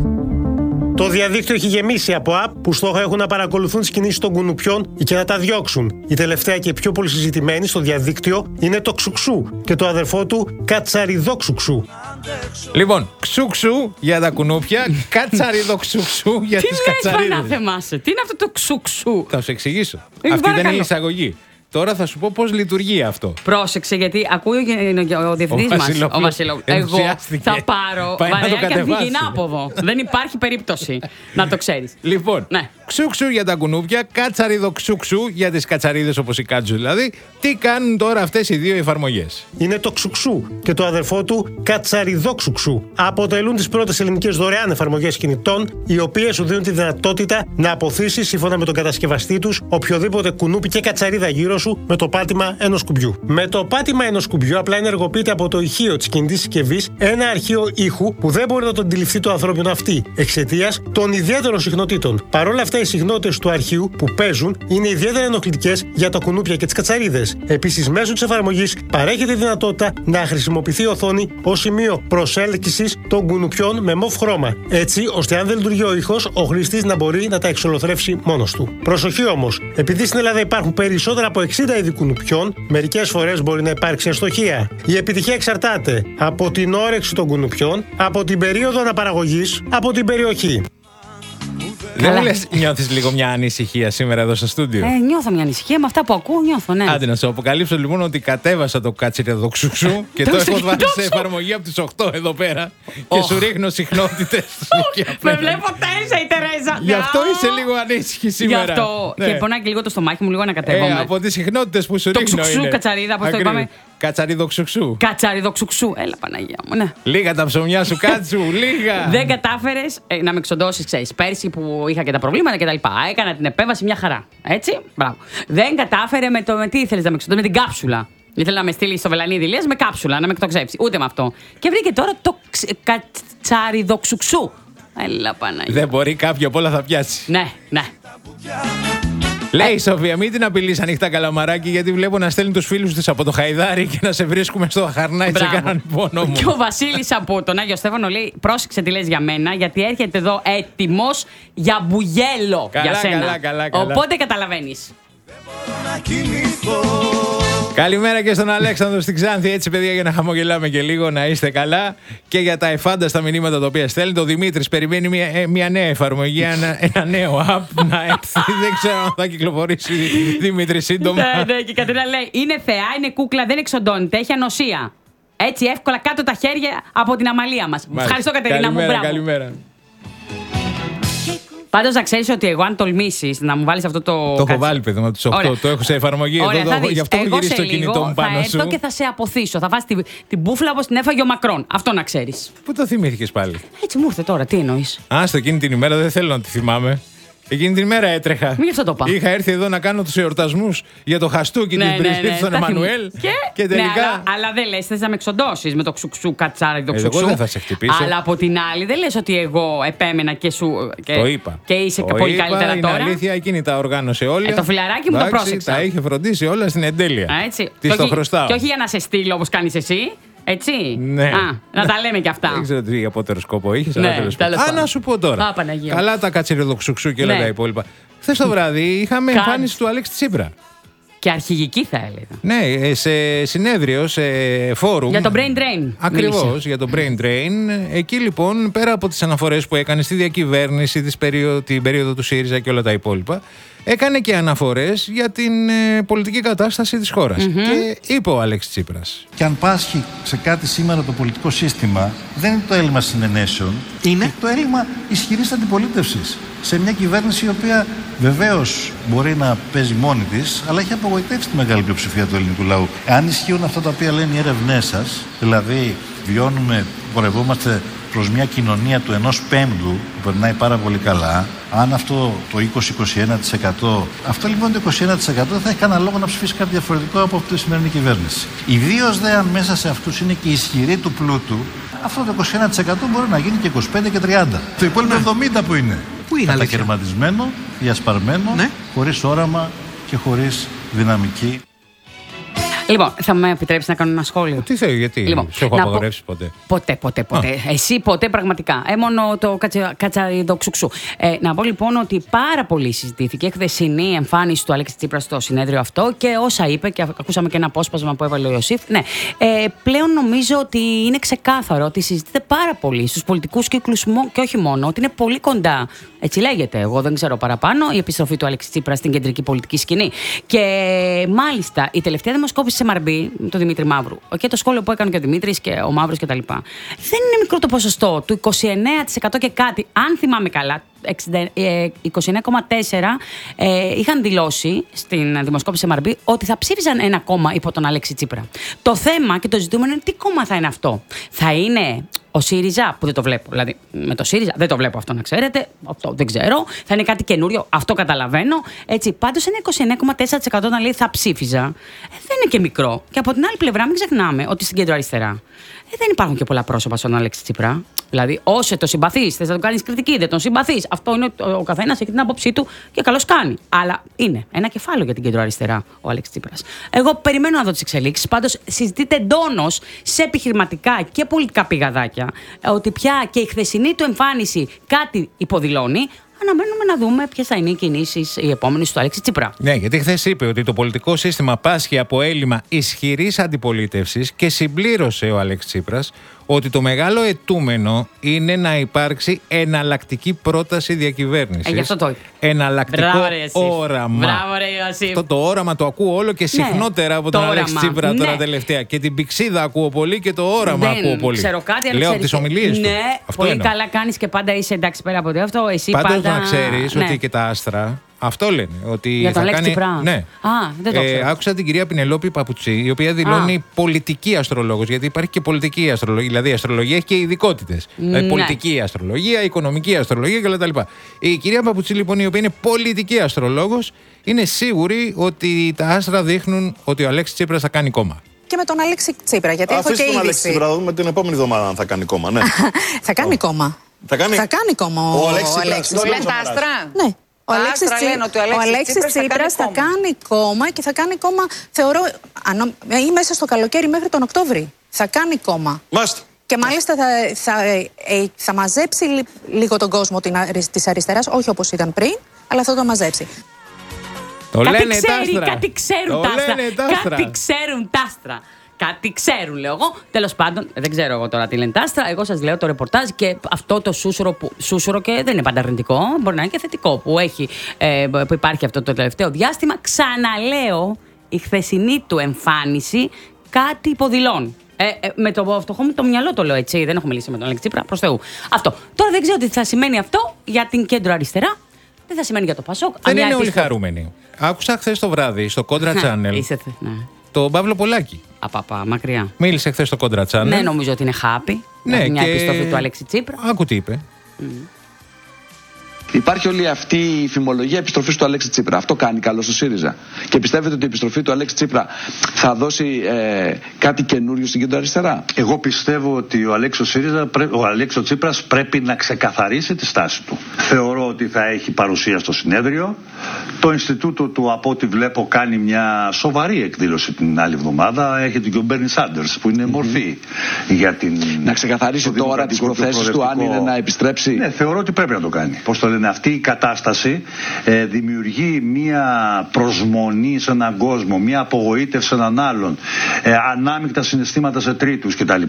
Speaker 12: Το διαδίκτυο έχει γεμίσει από app που στόχο έχουν να παρακολουθούν τις κινήσεις των κουνουπιών και να τα διώξουν. Η τελευταία και πιο πολύ συζητημένη στο διαδίκτυο είναι το ξουξού και το αδερφό του κατσαριδόξουξου.
Speaker 2: Λοιπόν, ξουξού για τα κουνούπια, κατσαριδόξουξου για τις κατσαρίδες.
Speaker 3: Τι λες, Πανάθεμάσαι, τι είναι αυτό το ξουξού?
Speaker 2: Θα σου εξηγήσω. Αυτή δεν είναι η εισαγωγή. Τώρα θα σου πω πώς λειτουργεί αυτό.
Speaker 3: Πρόσεξε, γιατί ακούει ο διευθυντής μας, ο Βασιλόπουλος. Εγώ θα πάρω βαρέα και αφηγηνάποδο. Δεν υπάρχει περίπτωση να το ξέρεις.
Speaker 2: Λοιπόν, ξουξού για τα κουνούπια, κατσαριδοξουξού για τις κατσαρίδες όπως η Κάτζου δηλαδή. Τι κάνουν τώρα αυτές οι δύο εφαρμογές?
Speaker 12: Είναι το ξουξού και το αδερφό του κατσαριδόξουξου. Αποτελούν τις πρώτες ελληνικές δωρεάν εφαρμογές κινητών, οι οποίες σου δίνουν τη δυνατότητα να αποθήσεις σύμφωνα με τον κατασκευαστή τους οποιοδήποτε κουνούπι και κατσαρίδα γύρω σου με το πάτημα ενός κουμπιού. Με το πάτημα ενός κουμπιού απλά ενεργοποιείται από το ηχείο της κινητής συσκευής ένα αρχείο ήχου που δεν μπορεί να τον αντιληφθεί το ανθρώπινο αυτί εξαιτίας των ιδιαίτερων συχνοτήτων. Παρ' όλα αυτά, οι συχνότητες του αρχείου που παίζουν είναι ιδιαίτερα ενοχλητικές για τα κουνούπια και τις κατσαρίδες. Επίσης, μέσω της εφαρμογής παρέχεται η δυνατότητα να χρησιμοποιηθεί η οθόνη ως σημείο προσέλκυσης των κουνουπιών με μοβ χρώμα. Έτσι, ώστε αν δεν λειτουργεί ο ήχος, ο χρήστης να μπορεί να τα εξολοθρεύσει μόνος του. Προσοχή όμως, επειδή στην Ελλάδα υπάρχουν περισσότερα από 60 είδη κουνουπιών, μερικές φορές μπορεί να υπάρξει αστοχία. Η επιτυχία εξαρτάται από την όρεξη των κουνουπιών, από την περίοδο αναπαραγωγής, από την περιοχή.
Speaker 2: Δεν μου λες, νιώθεις λίγο μια ανησυχία σήμερα εδώ στο στούντιο?
Speaker 3: Νιώθω μια ανησυχία με αυτά που ακούω, νιώθω, ναι.
Speaker 2: Άντε να σου αποκαλύψω λοιπόν ότι κατέβασα το κατσαριδοξουξού και το έχω βάλει σε εφαρμογή από τις 8 εδώ πέρα και σου ρίχνω συχνότητες.
Speaker 3: Με βλέπω τέρσα η Τερέζα.
Speaker 2: Γι' αυτό είσαι λίγο ανήσυχη σήμερα.
Speaker 3: Γι' αυτό και πονάει και λίγο το στομάχι μου, λίγο να κατέβομαι.
Speaker 2: Από τις συχνότητες που σου ρίχνω.
Speaker 3: Το ξουξού, κατσαρίδα, πώς το είπαμε?
Speaker 2: Κατσαριδοξουξού.
Speaker 3: Κατσαριδοξουξού. Έλα, Παναγία μου, ναι.
Speaker 2: Λίγα τα ψωμιά σου, Κάτσου, λίγα.
Speaker 3: Δεν κατάφερες να με εξοντώσεις, ξέρεις. Πέρσι που είχα και τα προβλήματα κτλ. Έκανα την επέμβαση μια χαρά. Έτσι. Μπράβο. Δεν κατάφερε με το. Με τι ήθελες να με εξοντώσεις? Με την κάψουλα. Ήθελε να με στείλει στο Βελανίδη, λες, με κάψουλα, να με εκτοξεύσει. Ούτε με αυτό. Και βρήκε τώρα το κατσαριδοξουξού. Έλα, Παναγία.
Speaker 2: Δεν μπορεί, κάποιο απ' όλα θα πιάσει.
Speaker 3: Ναι, ναι.
Speaker 2: Λέει η Σοφία, μην την απειλείς ανοιχτά, καλαμαράκι, γιατί βλέπω να στέλνει τους φίλους της από το Χαϊδάρι και να σε βρίσκουμε στο Αχαρνάι σε κανέναν πόνο μου.
Speaker 3: Και ο Βασίλης από τον Άγιο Στέφανο λέει: πρόσεξε τι λες για μένα, γιατί έρχεται εδώ έτοιμος για μπουγέλο για σένα.
Speaker 2: Καλά.
Speaker 3: Οπότε καταλαβαίνεις.
Speaker 2: Καλημέρα και στον Αλέξανδρο στην Ξάνθη. Έτσι, παιδιά, για να χαμογελάμε και λίγο, να είστε καλά. Και για τα εφάνταστα μηνύματα τα οποία στέλνετε. Ο Δημήτρης περιμένει μια νέα εφαρμογή, ένα νέο app να έρθει. Δεν ξέρω αν θα κυκλοφορήσει, Δημήτρη, σύντομα.
Speaker 3: Ναι, και η Κατρίνα λέει: είναι θεά, είναι κούκλα, δεν εξοντώνεται, έχει ανοσία. Έτσι, εύκολα κάτω τα χέρια από την αμαλία μας. Ευχαριστώ, Κατερίνα μου. Μπράβο.
Speaker 2: Καλημέρα.
Speaker 3: Πάντως να ξέρεις ότι εγώ αν τολμήσεις να μου βάλεις αυτό το.
Speaker 2: Το έχω βάλει, παιδί μου, από τις 8. Το έχω σε εφαρμογή. Γι' αυτό έχω γυρίσει το κινητό μου πάνω σου.
Speaker 3: Θα έρθω και θα σε αποθήσω. Θα φας την μπούφλα όπως την έφαγε ο Μακρόν. Αυτό να ξέρεις.
Speaker 2: Πού το θυμήθηκες πάλι?
Speaker 3: Έτσι μου ήρθε τώρα, τι εννοείς?
Speaker 2: Στο εκείνη την ημέρα δεν θέλω να τη θυμάμαι. Εκείνη την μέρα έτρεχα.
Speaker 3: Μην αυτό το πάω.
Speaker 2: Είχα έρθει εδώ να κάνω τους εορτασμούς για το Χαστούκι, την Πρεσβύτερη στον Εμμανουέλ. Και τελικά.
Speaker 3: Ναι, αλλά δεν λες, θες να με εξοντώσεις με το ξουξού κατσάρι, το ξουξού.
Speaker 2: Εγώ δεν θα σε χτυπήσω.
Speaker 3: Αλλά από την άλλη, δεν λες ότι εγώ επέμενα και σου.
Speaker 2: Το είπα.
Speaker 3: Και είσαι πολύ καλύτερα τώρα.
Speaker 2: Είναι αλήθεια, εκείνη τα οργάνωσε όλα.
Speaker 3: Το φιλαράκι μου το πρόσεξα.
Speaker 2: Τα είχε φροντίσει όλα στην εντέλεια. Της το χρωστάω.
Speaker 3: Και όχι για να σε στείλω όπως κάνεις εσύ. Έτσι.
Speaker 2: Ναι.
Speaker 3: Να τα λέμε κι αυτά.
Speaker 2: Δεν ξέρω τι απότερο σκόπο είχε.
Speaker 3: Ναι,
Speaker 2: να σου πω τώρα. Καλά τα κατσιριδοξουξού και όλα τα υπόλοιπα. Χθες το βράδυ είχαμε εμφάνιση του Αλέξη Τσίπρα.
Speaker 3: Και αρχηγική θα έλεγα.
Speaker 2: Ναι, σε συνέδριο, σε φόρουμ.
Speaker 3: Για το brain drain.
Speaker 2: Ακριβώς, για το brain drain. Εκεί λοιπόν, πέρα από τις αναφορές που έκανε στη διακυβέρνηση την περίοδο του ΣΥΡΙΖΑ και όλα τα υπόλοιπα, έκανε και αναφορές για την πολιτική κατάσταση της χώρας. Και είπε ο Αλέξης Τσίπρας.
Speaker 13: Και αν πάσχει σε κάτι σήμερα το πολιτικό σύστημα, δεν είναι το έλλειμμα συνενέσεων, είναι το έλλειμμα ισχυρής αντιπολίτευσης. Σε μια κυβέρνηση η οποία βεβαίως μπορεί να παίζει μόνη της, αλλά έχει απογοητεύσει τη μεγάλη πλειοψηφία του ελληνικού λαού. Αν ισχύουν αυτά τα οποία λένε οι έρευνές σας, δηλαδή πορευόμαστε προς μια κοινωνία του 1/5 που περνάει πάρα πολύ καλά, αν αυτό το 20-21%, αυτό λοιπόν το 21% δεν θα έχει κανένα λόγο να ψηφίσει κάτι διαφορετικό από αυτή τη σημερινή κυβέρνηση. Ιδίως δε αν μέσα σε αυτούς είναι και ισχυροί του πλούτου, αυτό το 21% μπορεί να γίνει και 25 και 30. Το υπόλοιπο 70 που είναι.
Speaker 14: Πού είναι
Speaker 13: κατακαιρματισμένο, διασπαρμένο, χωρίς όραμα και χωρίς δυναμική.
Speaker 3: Λοιπόν, θα με επιτρέψει να κάνω ένα σχόλιο.
Speaker 2: Τι θέλω, γιατί
Speaker 3: λοιπόν,
Speaker 2: σε έχω απαγορεύσει ποτέ.
Speaker 3: Ποτέ. Εσύ ποτέ πραγματικά. Μόνο το κατσαριδοξουξού. Να πω λοιπόν ότι πάρα πολύ συζητήθηκε η χθεσινή εμφάνιση του Αλέξη Τσίπρα στο συνέδριο αυτό και όσα είπε, και ακούσαμε και ένα απόσπασμα που έβαλε ο Ιωσήφ. Ναι, πλέον νομίζω ότι είναι ξεκάθαρο ότι συζητείται πάρα πολύ στους πολιτικούς κύκλους και όχι μόνο, ότι είναι πολύ κοντά. Έτσι λέγεται. Εγώ δεν ξέρω παραπάνω. Η επιστροφή του Αλέξη Τσίπρα στην κεντρική πολιτική σκηνή. Και μάλιστα η τελευταία δημοσκόπηση σε Μαρμπή, τον Δημήτρη Μαύρου, και το σχόλιο που έκανε και ο Δημήτρης και ο Μαύρος κτλ. Δεν είναι μικρό το ποσοστό του 29% και κάτι, αν θυμάμαι καλά. 29,4% είχαν δηλώσει στην δημοσκόπηση Μαρμπή ότι θα ψήφιζαν ένα κόμμα υπό τον Αλέξη Τσίπρα. Το θέμα και το ζητούμενο είναι τι κόμμα θα είναι αυτό. Θα είναι ο ΣΥΡΙΖΑ, που δεν το βλέπω. Δηλαδή, με το ΣΥΡΙΖΑ δεν το βλέπω αυτό, να ξέρετε. Αυτό δεν ξέρω. Θα είναι κάτι καινούριο, αυτό καταλαβαίνω. Έτσι, πάντως ένα 29,4% να λέει θα ψήφιζα. Δεν είναι και μικρό. Και από την άλλη πλευρά, μην ξεχνάμε ότι στην κέντρο αριστερά δεν υπάρχουν και πολλά πρόσωπα στον Αλέξη Τσίπρα. Δηλαδή, όσο το συμπαθείς, θες να τον κάνεις κριτική, δεν τον συμπαθείς. Αυτό είναι ο καθένας έχει την άποψή του και καλώς κάνει. Αλλά είναι ένα κεφάλαιο για την κέντρο αριστερά ο Αλέξης Τσίπρας. Εγώ περιμένω να δω τις εξελίξεις. Πάντως, συζητείται εντόνως σε επιχειρηματικά και πολιτικά πηγαδάκια ότι πια και η χθεσινή του εμφάνιση κάτι υποδηλώνει. Αναμένουμε να δούμε ποιες θα είναι οι κινήσεις οι επόμενες του Αλέξη Τσίπρα.
Speaker 2: Ναι, γιατί χθες είπε ότι το πολιτικό σύστημα πάσχει από έλλειμμα ισχυρής αντιπολίτευσης και συμπλήρωσε ο Αλέξη Τσίπρας ότι το μεγάλο αιτούμενο είναι να υπάρξει εναλλακτική πρόταση διακυβέρνησης.
Speaker 3: Γι' αυτό το είπε.
Speaker 2: Εναλλακτικό όραμα.
Speaker 3: Μπράβο, ρε Ιωσήφ.
Speaker 2: Αυτό το όραμα το ακούω όλο και συχνότερα από τον Αλέξη Τσίπρα τώρα τελευταία. Και την πηξίδα ακούω πολύ και το όραμα ακούω πολύ.
Speaker 3: Ξέρω κάτι, αλλά
Speaker 2: λέω από τις ομιλίες του.
Speaker 3: Ναι, πολύ καλά κάνεις και πάντα είσαι εντάξει πέρα από αυτό. Εσύ
Speaker 2: πάντως να ξέρεις ότι και τα άστρα αυτό λένε. Ότι
Speaker 3: για τον Αλέξη Τσίπρα.
Speaker 2: Ναι.
Speaker 3: Δεν το ξέρω.
Speaker 2: Άκουσα την κυρία Πινελόπη Παπουτσί, η οποία δηλώνει πολιτική αστρολόγος, γιατί υπάρχει και πολιτική αστρολογία. Δηλαδή η αστρολογία έχει και ειδικότητες. Δηλαδή πολιτική αστρολογία, οικονομική αστρολογία κτλ. Η κυρία Παπουτσί, λοιπόν, η οποία είναι πολιτική αστρολόγος, είναι σίγουρη ότι τα άστρα δείχνουν ότι ο Αλέξης Τσίπρας θα κάνει κόμμα.
Speaker 15: Και με τον Αλέξη Τσίπρα, γιατί έχω και είδηση.
Speaker 16: Αφήστε τον Αλέξη Τσίπρα, δούμε την επόμενη εβδομάδα αν θα κάνει κόμμα. Ναι.
Speaker 15: Θα κάνει κόμμα.
Speaker 16: Θα κάνει
Speaker 15: κόμμα
Speaker 16: ο Αλέξης.
Speaker 15: Το λένε τα άστρα. Ναι. Ο Αλέξης Τσίπρας θα κάνει κόμμα και θα κάνει κόμμα, θεωρώ, ή μέσα στο καλοκαίρι μέχρι τον Οκτώβρη. Θα κάνει κόμμα.
Speaker 16: Μάλιστα.
Speaker 15: Και μάλιστα θα μαζέψει λίγο τον κόσμο της αριστεράς, όχι όπως ήταν πριν, αλλά θα το μαζέψει.
Speaker 3: Κάτι ξέρουν τα άστρα. Κάτι ξέρουν, λέω εγώ. Τέλος πάντων, δεν ξέρω εγώ τώρα τι λένε τα άστρα. Εγώ σας λέω το ρεπορτάζ και αυτό το σούσουρο και δεν είναι πάντα αρνητικό, μπορεί να είναι και θετικό που υπάρχει αυτό το τελευταίο διάστημα. Ξαναλέω, η χθεσινή του εμφάνιση κάτι υποδηλώνει. Με το φτωχό μου το μυαλό το λέω έτσι. Δεν έχω μιλήσει με τον Αλέξη Τσίπρα, προς Θεού. Αυτό. Τώρα δεν ξέρω τι θα σημαίνει αυτό για την κέντρο αριστερά. Δεν θα σημαίνει για το Πασόκ.
Speaker 2: Δεν είναι όλοι χαρούμενοι. Άκουσα χθες το βράδυ στο Κόντρα Channel. Το Παύλο Πολάκη.
Speaker 3: Μακριά.
Speaker 2: Μίλησε χθες στο Κόντρα Channel.
Speaker 3: Ναι, νομίζω ότι είναι happy.
Speaker 2: Ναι,
Speaker 3: μια επιστροφή του Αλέξη Τσίπρα.
Speaker 2: Άκου τι είπε.
Speaker 14: Υπάρχει όλη αυτή η φημολογία επιστροφής του Αλέξη Τσίπρα. Αυτό κάνει καλό στο ΣΥΡΙΖΑ. Και πιστεύετε ότι η επιστροφή του Αλέξη Τσίπρα θα δώσει κάτι καινούριο στην κεντροαριστερά?
Speaker 13: Εγώ πιστεύω ότι ο Αλέξης Τσίπρας πρέπει να ξεκαθαρίσει τη στάση του. Θεωρώ ότι θα έχει παρουσία στο συνέδριο. Το Ινστιτούτο του, από ό,τι βλέπω, κάνει μια σοβαρή εκδήλωση την άλλη εβδομάδα. Έχετε και ο Μπέρνι Σάντερς που είναι μορφή για την.
Speaker 14: Να ξεκαθαρίσει τώρα τις προθέσεις του, αν είναι να επιστρέψει.
Speaker 13: Ναι, θεωρώ ότι πρέπει να το κάνει. Πώς το λένε, αυτή η κατάσταση δημιουργεί μια προσμονή σε έναν κόσμο, μια απογοήτευση σε έναν άλλον, ανάμεικτα συναισθήματα σε τρίτους κτλ.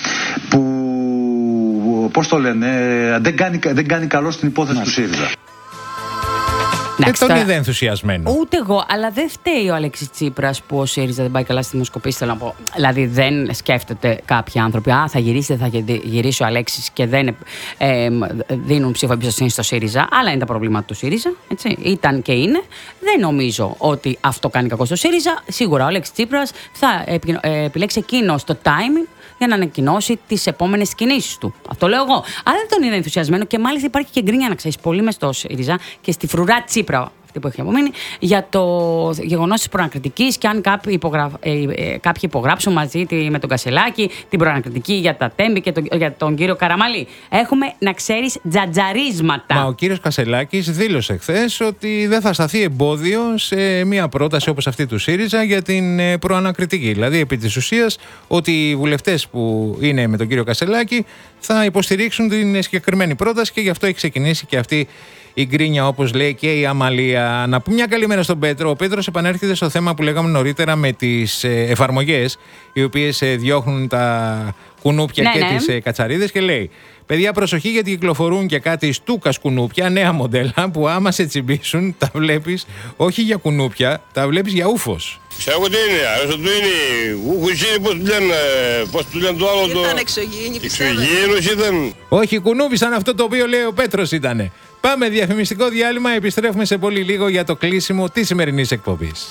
Speaker 13: Που, πώς το λένε, δεν κάνει καλό στην υπόθεση του ΣΥΡΙΖΑ.
Speaker 2: Δεν τον είδε ενθουσιασμένο.
Speaker 3: Ούτε εγώ, αλλά δεν φταίει ο Αλέξης Τσίπρας που ο ΣΥΡΙΖΑ δεν πάει καλά στη δημοσκοπήση, θέλω να πω. Δηλαδή δεν σκέφτεται κάποιοι άνθρωποι, θα γυρίσει, δεν θα γυρίσει ο Αλέξης και δεν δίνουν ψήφο εμπιστοσύνη στο ΣΥΡΙΖΑ. Άλλα είναι τα προβλήματα του ΣΥΡΙΖΑ. Έτσι. Ήταν και είναι. Δεν νομίζω ότι αυτό κάνει κακό στο ΣΥΡΙΖΑ. Σίγουρα ο Αλέξης Τσίπρας θα επιλέξει εκείνο το timing για να ανακοινώσει τις επόμενες κινήσεις του. Αυτό λέω εγώ. Αλλά δεν τον είναι ενθουσιασμένο και μάλιστα υπάρχει και γκρίνια, να ξέρεις, πολύ μες στο ΣΥΡΙΖΑ και στη φρουρά Τσίπρα, αυτή που έχει απομείνει, για το γεγονός της προανακριτικής και αν κάποιοι υπογράψουν μαζί με τον Κασελάκη την προανακριτική για τα Τέμπη και για τον κύριο Καραμαλή. Έχουμε, να ξέρεις, τζατζαρίσματα.
Speaker 2: Μα ο κύριος Κασελάκης δήλωσε χθες ότι δεν θα σταθεί εμπόδιο σε μια πρόταση όπως αυτή του ΣΥΡΙΖΑ για την προανακριτική. Δηλαδή, επί της ουσίας, ότι οι βουλευτές που είναι με τον κύριο Κασελάκη θα υποστηρίξουν την συγκεκριμένη πρόταση και γι' αυτό έχει ξεκινήσει και αυτή η γκρίνια, όπως λέει και η Αμαλία. Να πούμε μια καλημέρα στον Πέτρο. Ο Πέτρος επανέρχεται στο θέμα που λέγαμε νωρίτερα με τις εφαρμογές, οι οποίες διώχνουν τα κουνούπια και τις κατσαρίδες, και λέει: παιδιά, προσοχή, γιατί κυκλοφορούν και κάτι στούκα κουνούπια, νέα μοντέλα, που άμα σε τσιμπήσουν τα βλέπεις όχι για κουνούπια, τα βλέπεις για ούφος.
Speaker 17: Ξέρω τι είναι, αυτό του είναι. Ούφος είναι, πώς του λένε το άλλο.
Speaker 18: Ήταν εξωγήινοι,
Speaker 17: εξωγήινος ήταν.
Speaker 2: Όχι, κουνούπι σαν αυτό το οποίο λέει ο Πέτρος ήτανε. Πάμε διαφημιστικό διάλειμμα, επιστρέφουμε σε πολύ λίγο για το κλείσιμο της σημερινής εκπομπής.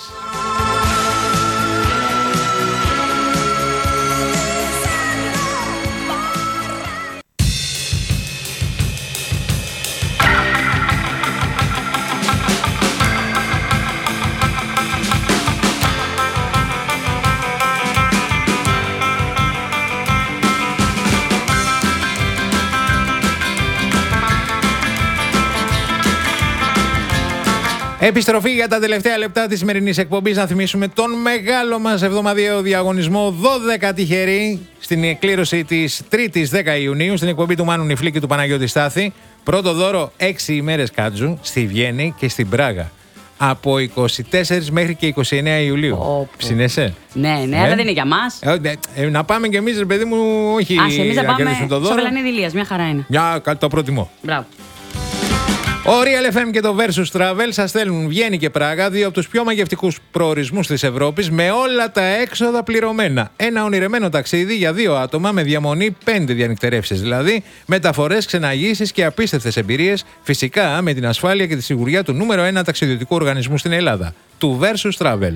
Speaker 2: Επιστροφή για τα τελευταία λεπτά της σημερινής εκπομπής. Να θυμίσουμε τον μεγάλο μας εβδομαδιαίο διαγωνισμό 12 τυχεροί στην εκκλήρωση της 3ης 10 Ιουνίου στην εκπομπή του Μάνου Νιφλή και του Παναγιώτη Στάθη. Πρώτο δώρο 6 ημέρες κάτζου στη Βιέννη και στην Πράγα. Από 24 μέχρι και 29 Ιουλίου. Ψινέσαι.
Speaker 3: Ναι, αλλά δεν είναι για μας.
Speaker 2: Να πάμε κι εμείς, παιδί μου, όχι
Speaker 3: εμείς
Speaker 2: να κερδίσουμε το δώρο.
Speaker 3: Στο Βελανίδη Ηλίας, μια χαρά είναι.
Speaker 2: Το προτιμώ.
Speaker 3: Μπράβο.
Speaker 2: Ο Real FM και το Versus Travel σας στέλνουν Βιέννη και Πράγα, δύο από τους πιο μαγευτικούς προορισμούς της Ευρώπης, με όλα τα έξοδα πληρωμένα. Ένα ονειρεμένο ταξίδι για 2 άτομα με διαμονή 5 διανυκτερεύσεις, δηλαδή μεταφορές, ξεναγήσεις και απίστευτες εμπειρίες, φυσικά με την ασφάλεια και τη σιγουριά του νούμερο 1 ταξιδιωτικού οργανισμού στην Ελλάδα, του Versus Travel.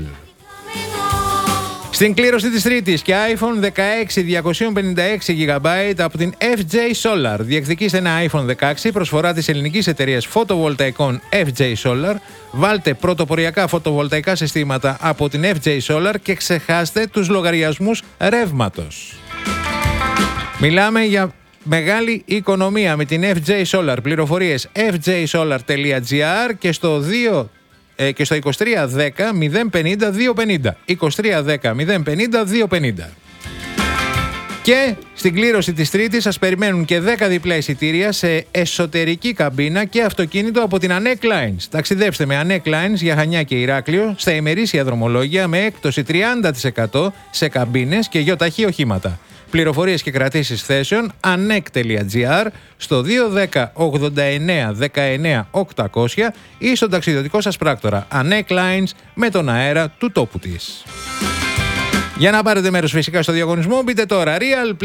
Speaker 2: Στην κλήρωση της Τρίτης και iPhone 16 256 GB από την FJ Solar. Διεκδικήστε ένα iPhone 16, προσφορά της ελληνικής εταιρείας φωτοβολταϊκών FJ Solar. Βάλτε πρωτοποριακά φωτοβολταϊκά συστήματα από την FJ Solar και ξεχάστε τους λογαριασμούς ρεύματος. Μιλάμε για μεγάλη οικονομία με την FJ Solar. Πληροφορίες fjsolar.gr και στο 2310 050 250. 2310 050 250. Και στην κλήρωση της Τρίτης σας περιμένουν και 10 διπλά εισιτήρια σε εσωτερική καμπίνα και αυτοκίνητο από την Anek Lines. Ταξιδέψτε με Anek Lines για Χανιά και Ηράκλειο στα ημερήσια δρομολόγια με έκπτωση 30% σε καμπίνες και γιοταχή οχήματα. Πληροφορίες και κρατήσεις θέσεων anek.gr στο 210 89 19 800 ή στον ταξιδιωτικό σας πράκτορα Anek Lines με τον αέρα του τόπου της. Για να πάρετε μέρος φυσικά στο διαγωνισμό, μπείτε τώρα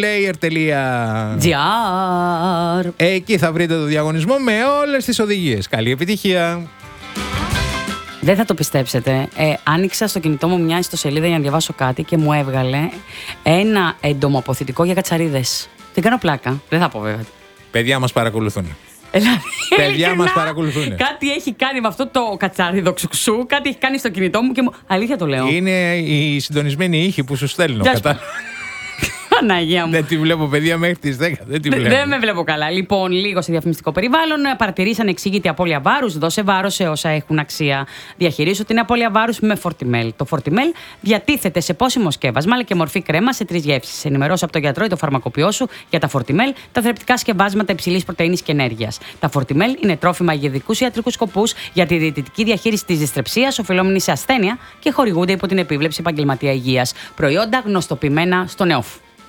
Speaker 2: realplayer.gr. Εκεί θα βρείτε το διαγωνισμό με όλες τις οδηγίες. Καλή επιτυχία!
Speaker 3: Δεν θα το πιστέψετε. Άνοιξα στο κινητό μου μια ιστοσελίδα για να διαβάσω κάτι και μου έβγαλε ένα εντομοαποθητικό για κατσαρίδες. Δεν κάνω πλάκα. Δεν θα πω βέβαια.
Speaker 2: Παιδιά μας παρακολουθούν. Παιδιά μας παρακολουθούν.
Speaker 3: Κάτι έχει κάνει με αυτό το κατσάριδο ξουξού, κάτι έχει κάνει στο κινητό μου και αλήθεια το λέω.
Speaker 2: Είναι οι συντονισμένοι ήχοι που σου στέλνω.
Speaker 3: Παναγία μου.
Speaker 2: Δεν τη βλέπω, παιδιά, μέχρι τις 10.
Speaker 3: Δεν με βλέπω καλά. Λοιπόν, λίγο σε διαφημιστικό περιβάλλον. Παρατηρήσαν εξήγητη απώλεια βάρους. Δώσε βάρος σε όσα έχουν αξία. Διαχειρίσου την απώλεια βάρους με Φορτιμέλ. Το Φορτιμέλ διατίθεται σε πόσιμο σκεύασμα αλλά και μορφή κρέμα σε 3 γεύσεις. Ενημερώσου από τον γιατρό ή το φαρμακοποιό σου για τα Φορτιμέλ, τα θρεπτικά σκευάσματα υψηλής πρωτεΐνης και ενέργειας. Τα Φορτιμέλ είναι τρόφιμα για ειδικούς ιατρικούς σκοπούς για τη διαιτητική διαχείριση της δυστρεψίας, οφειλόμενη σε ασθένεια και χορηγούνται υπό την επίβλεψη επαγγελματία υγείας. Προϊόντα γνωστοποιημένα στο ΝΕΟΦ.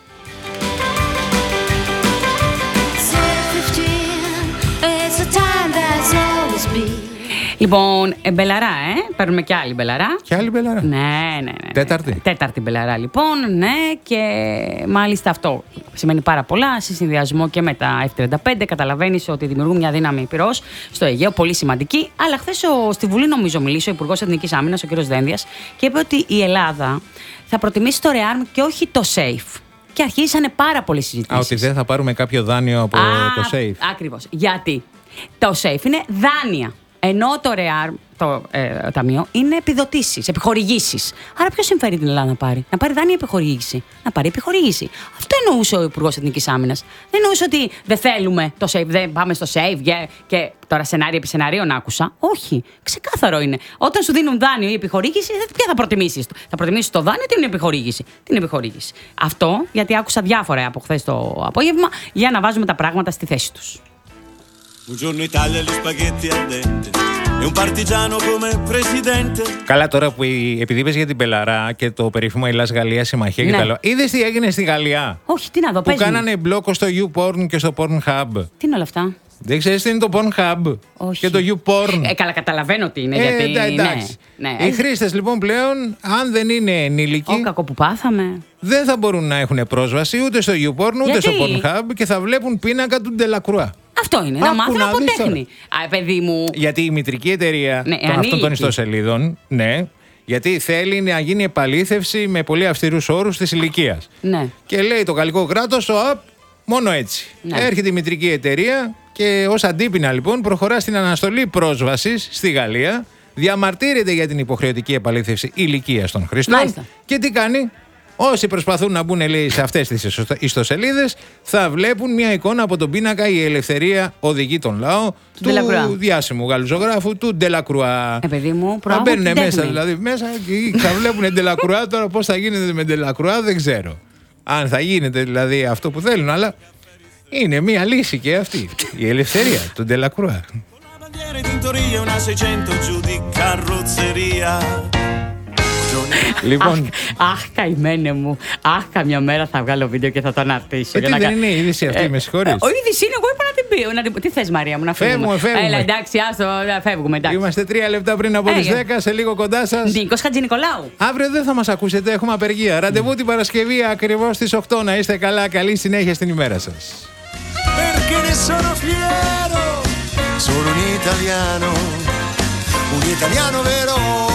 Speaker 3: Λοιπόν, μπελαρά, παίρνουμε και άλλη μπελαρά.
Speaker 2: Και άλλη μπελαρά.
Speaker 3: Ναι.
Speaker 2: Τέταρτη
Speaker 3: μπελαρά, λοιπόν, ναι. Και μάλιστα αυτό σημαίνει πάρα πολλά. Σε συνδυασμό και με τα F-35, καταλαβαίνεις ότι δημιουργούν μια δύναμη πυρός στο Αιγαίο, πολύ σημαντική. Αλλά χθες στη Βουλή, νομίζω, μιλήσει ο Υπουργός Εθνικής Άμυνας, ο κ. Δένδιας, και είπε ότι η Ελλάδα θα προτιμήσει το ReArm και όχι το SAFE. Και αρχίσανε πάρα πολλές συζητήσεις.
Speaker 2: Ότι δεν θα πάρουμε κάποιο δάνειο από το SAFE.
Speaker 3: Ακριβώς. Γιατί το SAFE είναι δάνεια. Ενώ το ReArm, το ταμείο, είναι επιδοτήσεις, επιχορηγήσεις. Άρα, ποιο συμφέρει την Ελλάδα να πάρει? Να πάρει δάνεια ή επιχορήγηση? Να πάρει επιχορήγηση. Αυτό εννοούσε ο Υπουργός Εθνικής Άμυνας. Δεν εννοούσε ότι δεν θέλουμε το SAFE, δεν πάμε στο SAFE και τώρα σενάριο επί σενάριων άκουσα. Όχι. Ξεκάθαρο είναι. Όταν σου δίνουν δάνειο ή επιχορήγηση, ποια θα προτιμήσεις? Θα προτιμήσεις το δάνειο ή την επιχορήγηση? Την επιχορήγηση. Αυτό γιατί άκουσα διάφορα από χθες το απόγευμα για να βάζουμε τα πράγματα στη θέση τους.
Speaker 2: Καλά, τώρα που επειδή είπες για την Μπελαρά και το περίφημο Ελλάς-Γαλλία συμμαχία και τα λέω. Είδες τι έγινε στη Γαλλία?
Speaker 3: Όχι, τι να δω,
Speaker 2: που κάνανε μπλόκο στο YouPorn και στο Pornhub.
Speaker 3: Τι είναι όλα αυτά?
Speaker 2: Δεν ξέρεις τι είναι το Pornhub?
Speaker 3: Όχι.
Speaker 2: Και το YouPorn?
Speaker 3: Καλά, καταλαβαίνω τι είναι. Γιατί
Speaker 2: εντάξει. Ναι. Οι χρήστες λοιπόν πλέον, αν δεν είναι ενήλικοι,
Speaker 3: κακό που πάθαμε,
Speaker 2: δεν θα μπορούν να έχουν πρόσβαση ούτε στο YouPorn ούτε στο Pornhub και θα βλέπουν πίνακα του Ντελακρουά.
Speaker 3: Αυτό είναι. Να μάθουν από τέχνη. Παιδί μου.
Speaker 2: Γιατί η μητρική εταιρεία αυτών των ιστοσελίδων, ναι, γιατί θέλει να γίνει επαλήθευση με πολύ αυστηρούς όρους της ηλικίας.
Speaker 3: Ναι.
Speaker 2: Και λέει το γαλλικό κράτος, μόνο έτσι. Ναι. Έρχεται η μητρική εταιρεία και ως αντίπεινα λοιπόν προχωρά στην αναστολή πρόσβασης στη Γαλλία, διαμαρτύρεται για την υποχρεωτική επαλήθευση ηλικίας των χρηστών. Μάλιστα. Και τι κάνει? Όσοι προσπαθούν να μπουν, λέει, σε αυτές τις ιστοσελίδες θα βλέπουν μια εικόνα από τον πίνακα «Η ελευθερία οδηγεί τον λαό» του διάσημου Γάλλου ζωγράφου του Ντελακρουά.
Speaker 3: Παιδί μου,
Speaker 2: θα μπαίνουν μέσα, δηλαδή, μέσα και θα βλέπουν Ντελακρουά. Τώρα πώς θα γίνεται με Ντελακρουά δεν ξέρω. Αν θα γίνεται δηλαδή αυτό που θέλουν, αλλά είναι μια λύση και αυτή. Η ελευθερία του Ντελακρουά. Λοιπόν.
Speaker 3: Αχ, καημένε μου. Αχ, καμιά μέρα θα βγάλω βίντεο και θα το αναρτήσω.
Speaker 2: Τι δεν είναι η είδηση αυτή, με συγχωρείς?
Speaker 3: Ο είδηση είναι, εγώ είπα να την πει. Τι θες, Μαρία μου, να φεύγουμε? Έλα, εντάξει, άστο, φεύγουμε.
Speaker 2: Είμαστε 3 λεπτά πριν από τις 10, σε λίγο κοντά σας.
Speaker 3: Νίκος Χατζηνικολάου.
Speaker 2: Αύριο δεν θα μας ακούσετε, έχουμε απεργία. Ραντεβού την Παρασκευή ακριβώς στις 8. Να είστε καλά, καλή συνέχεια στην ημέρα σας.
Speaker 1: Sono un italiano vero.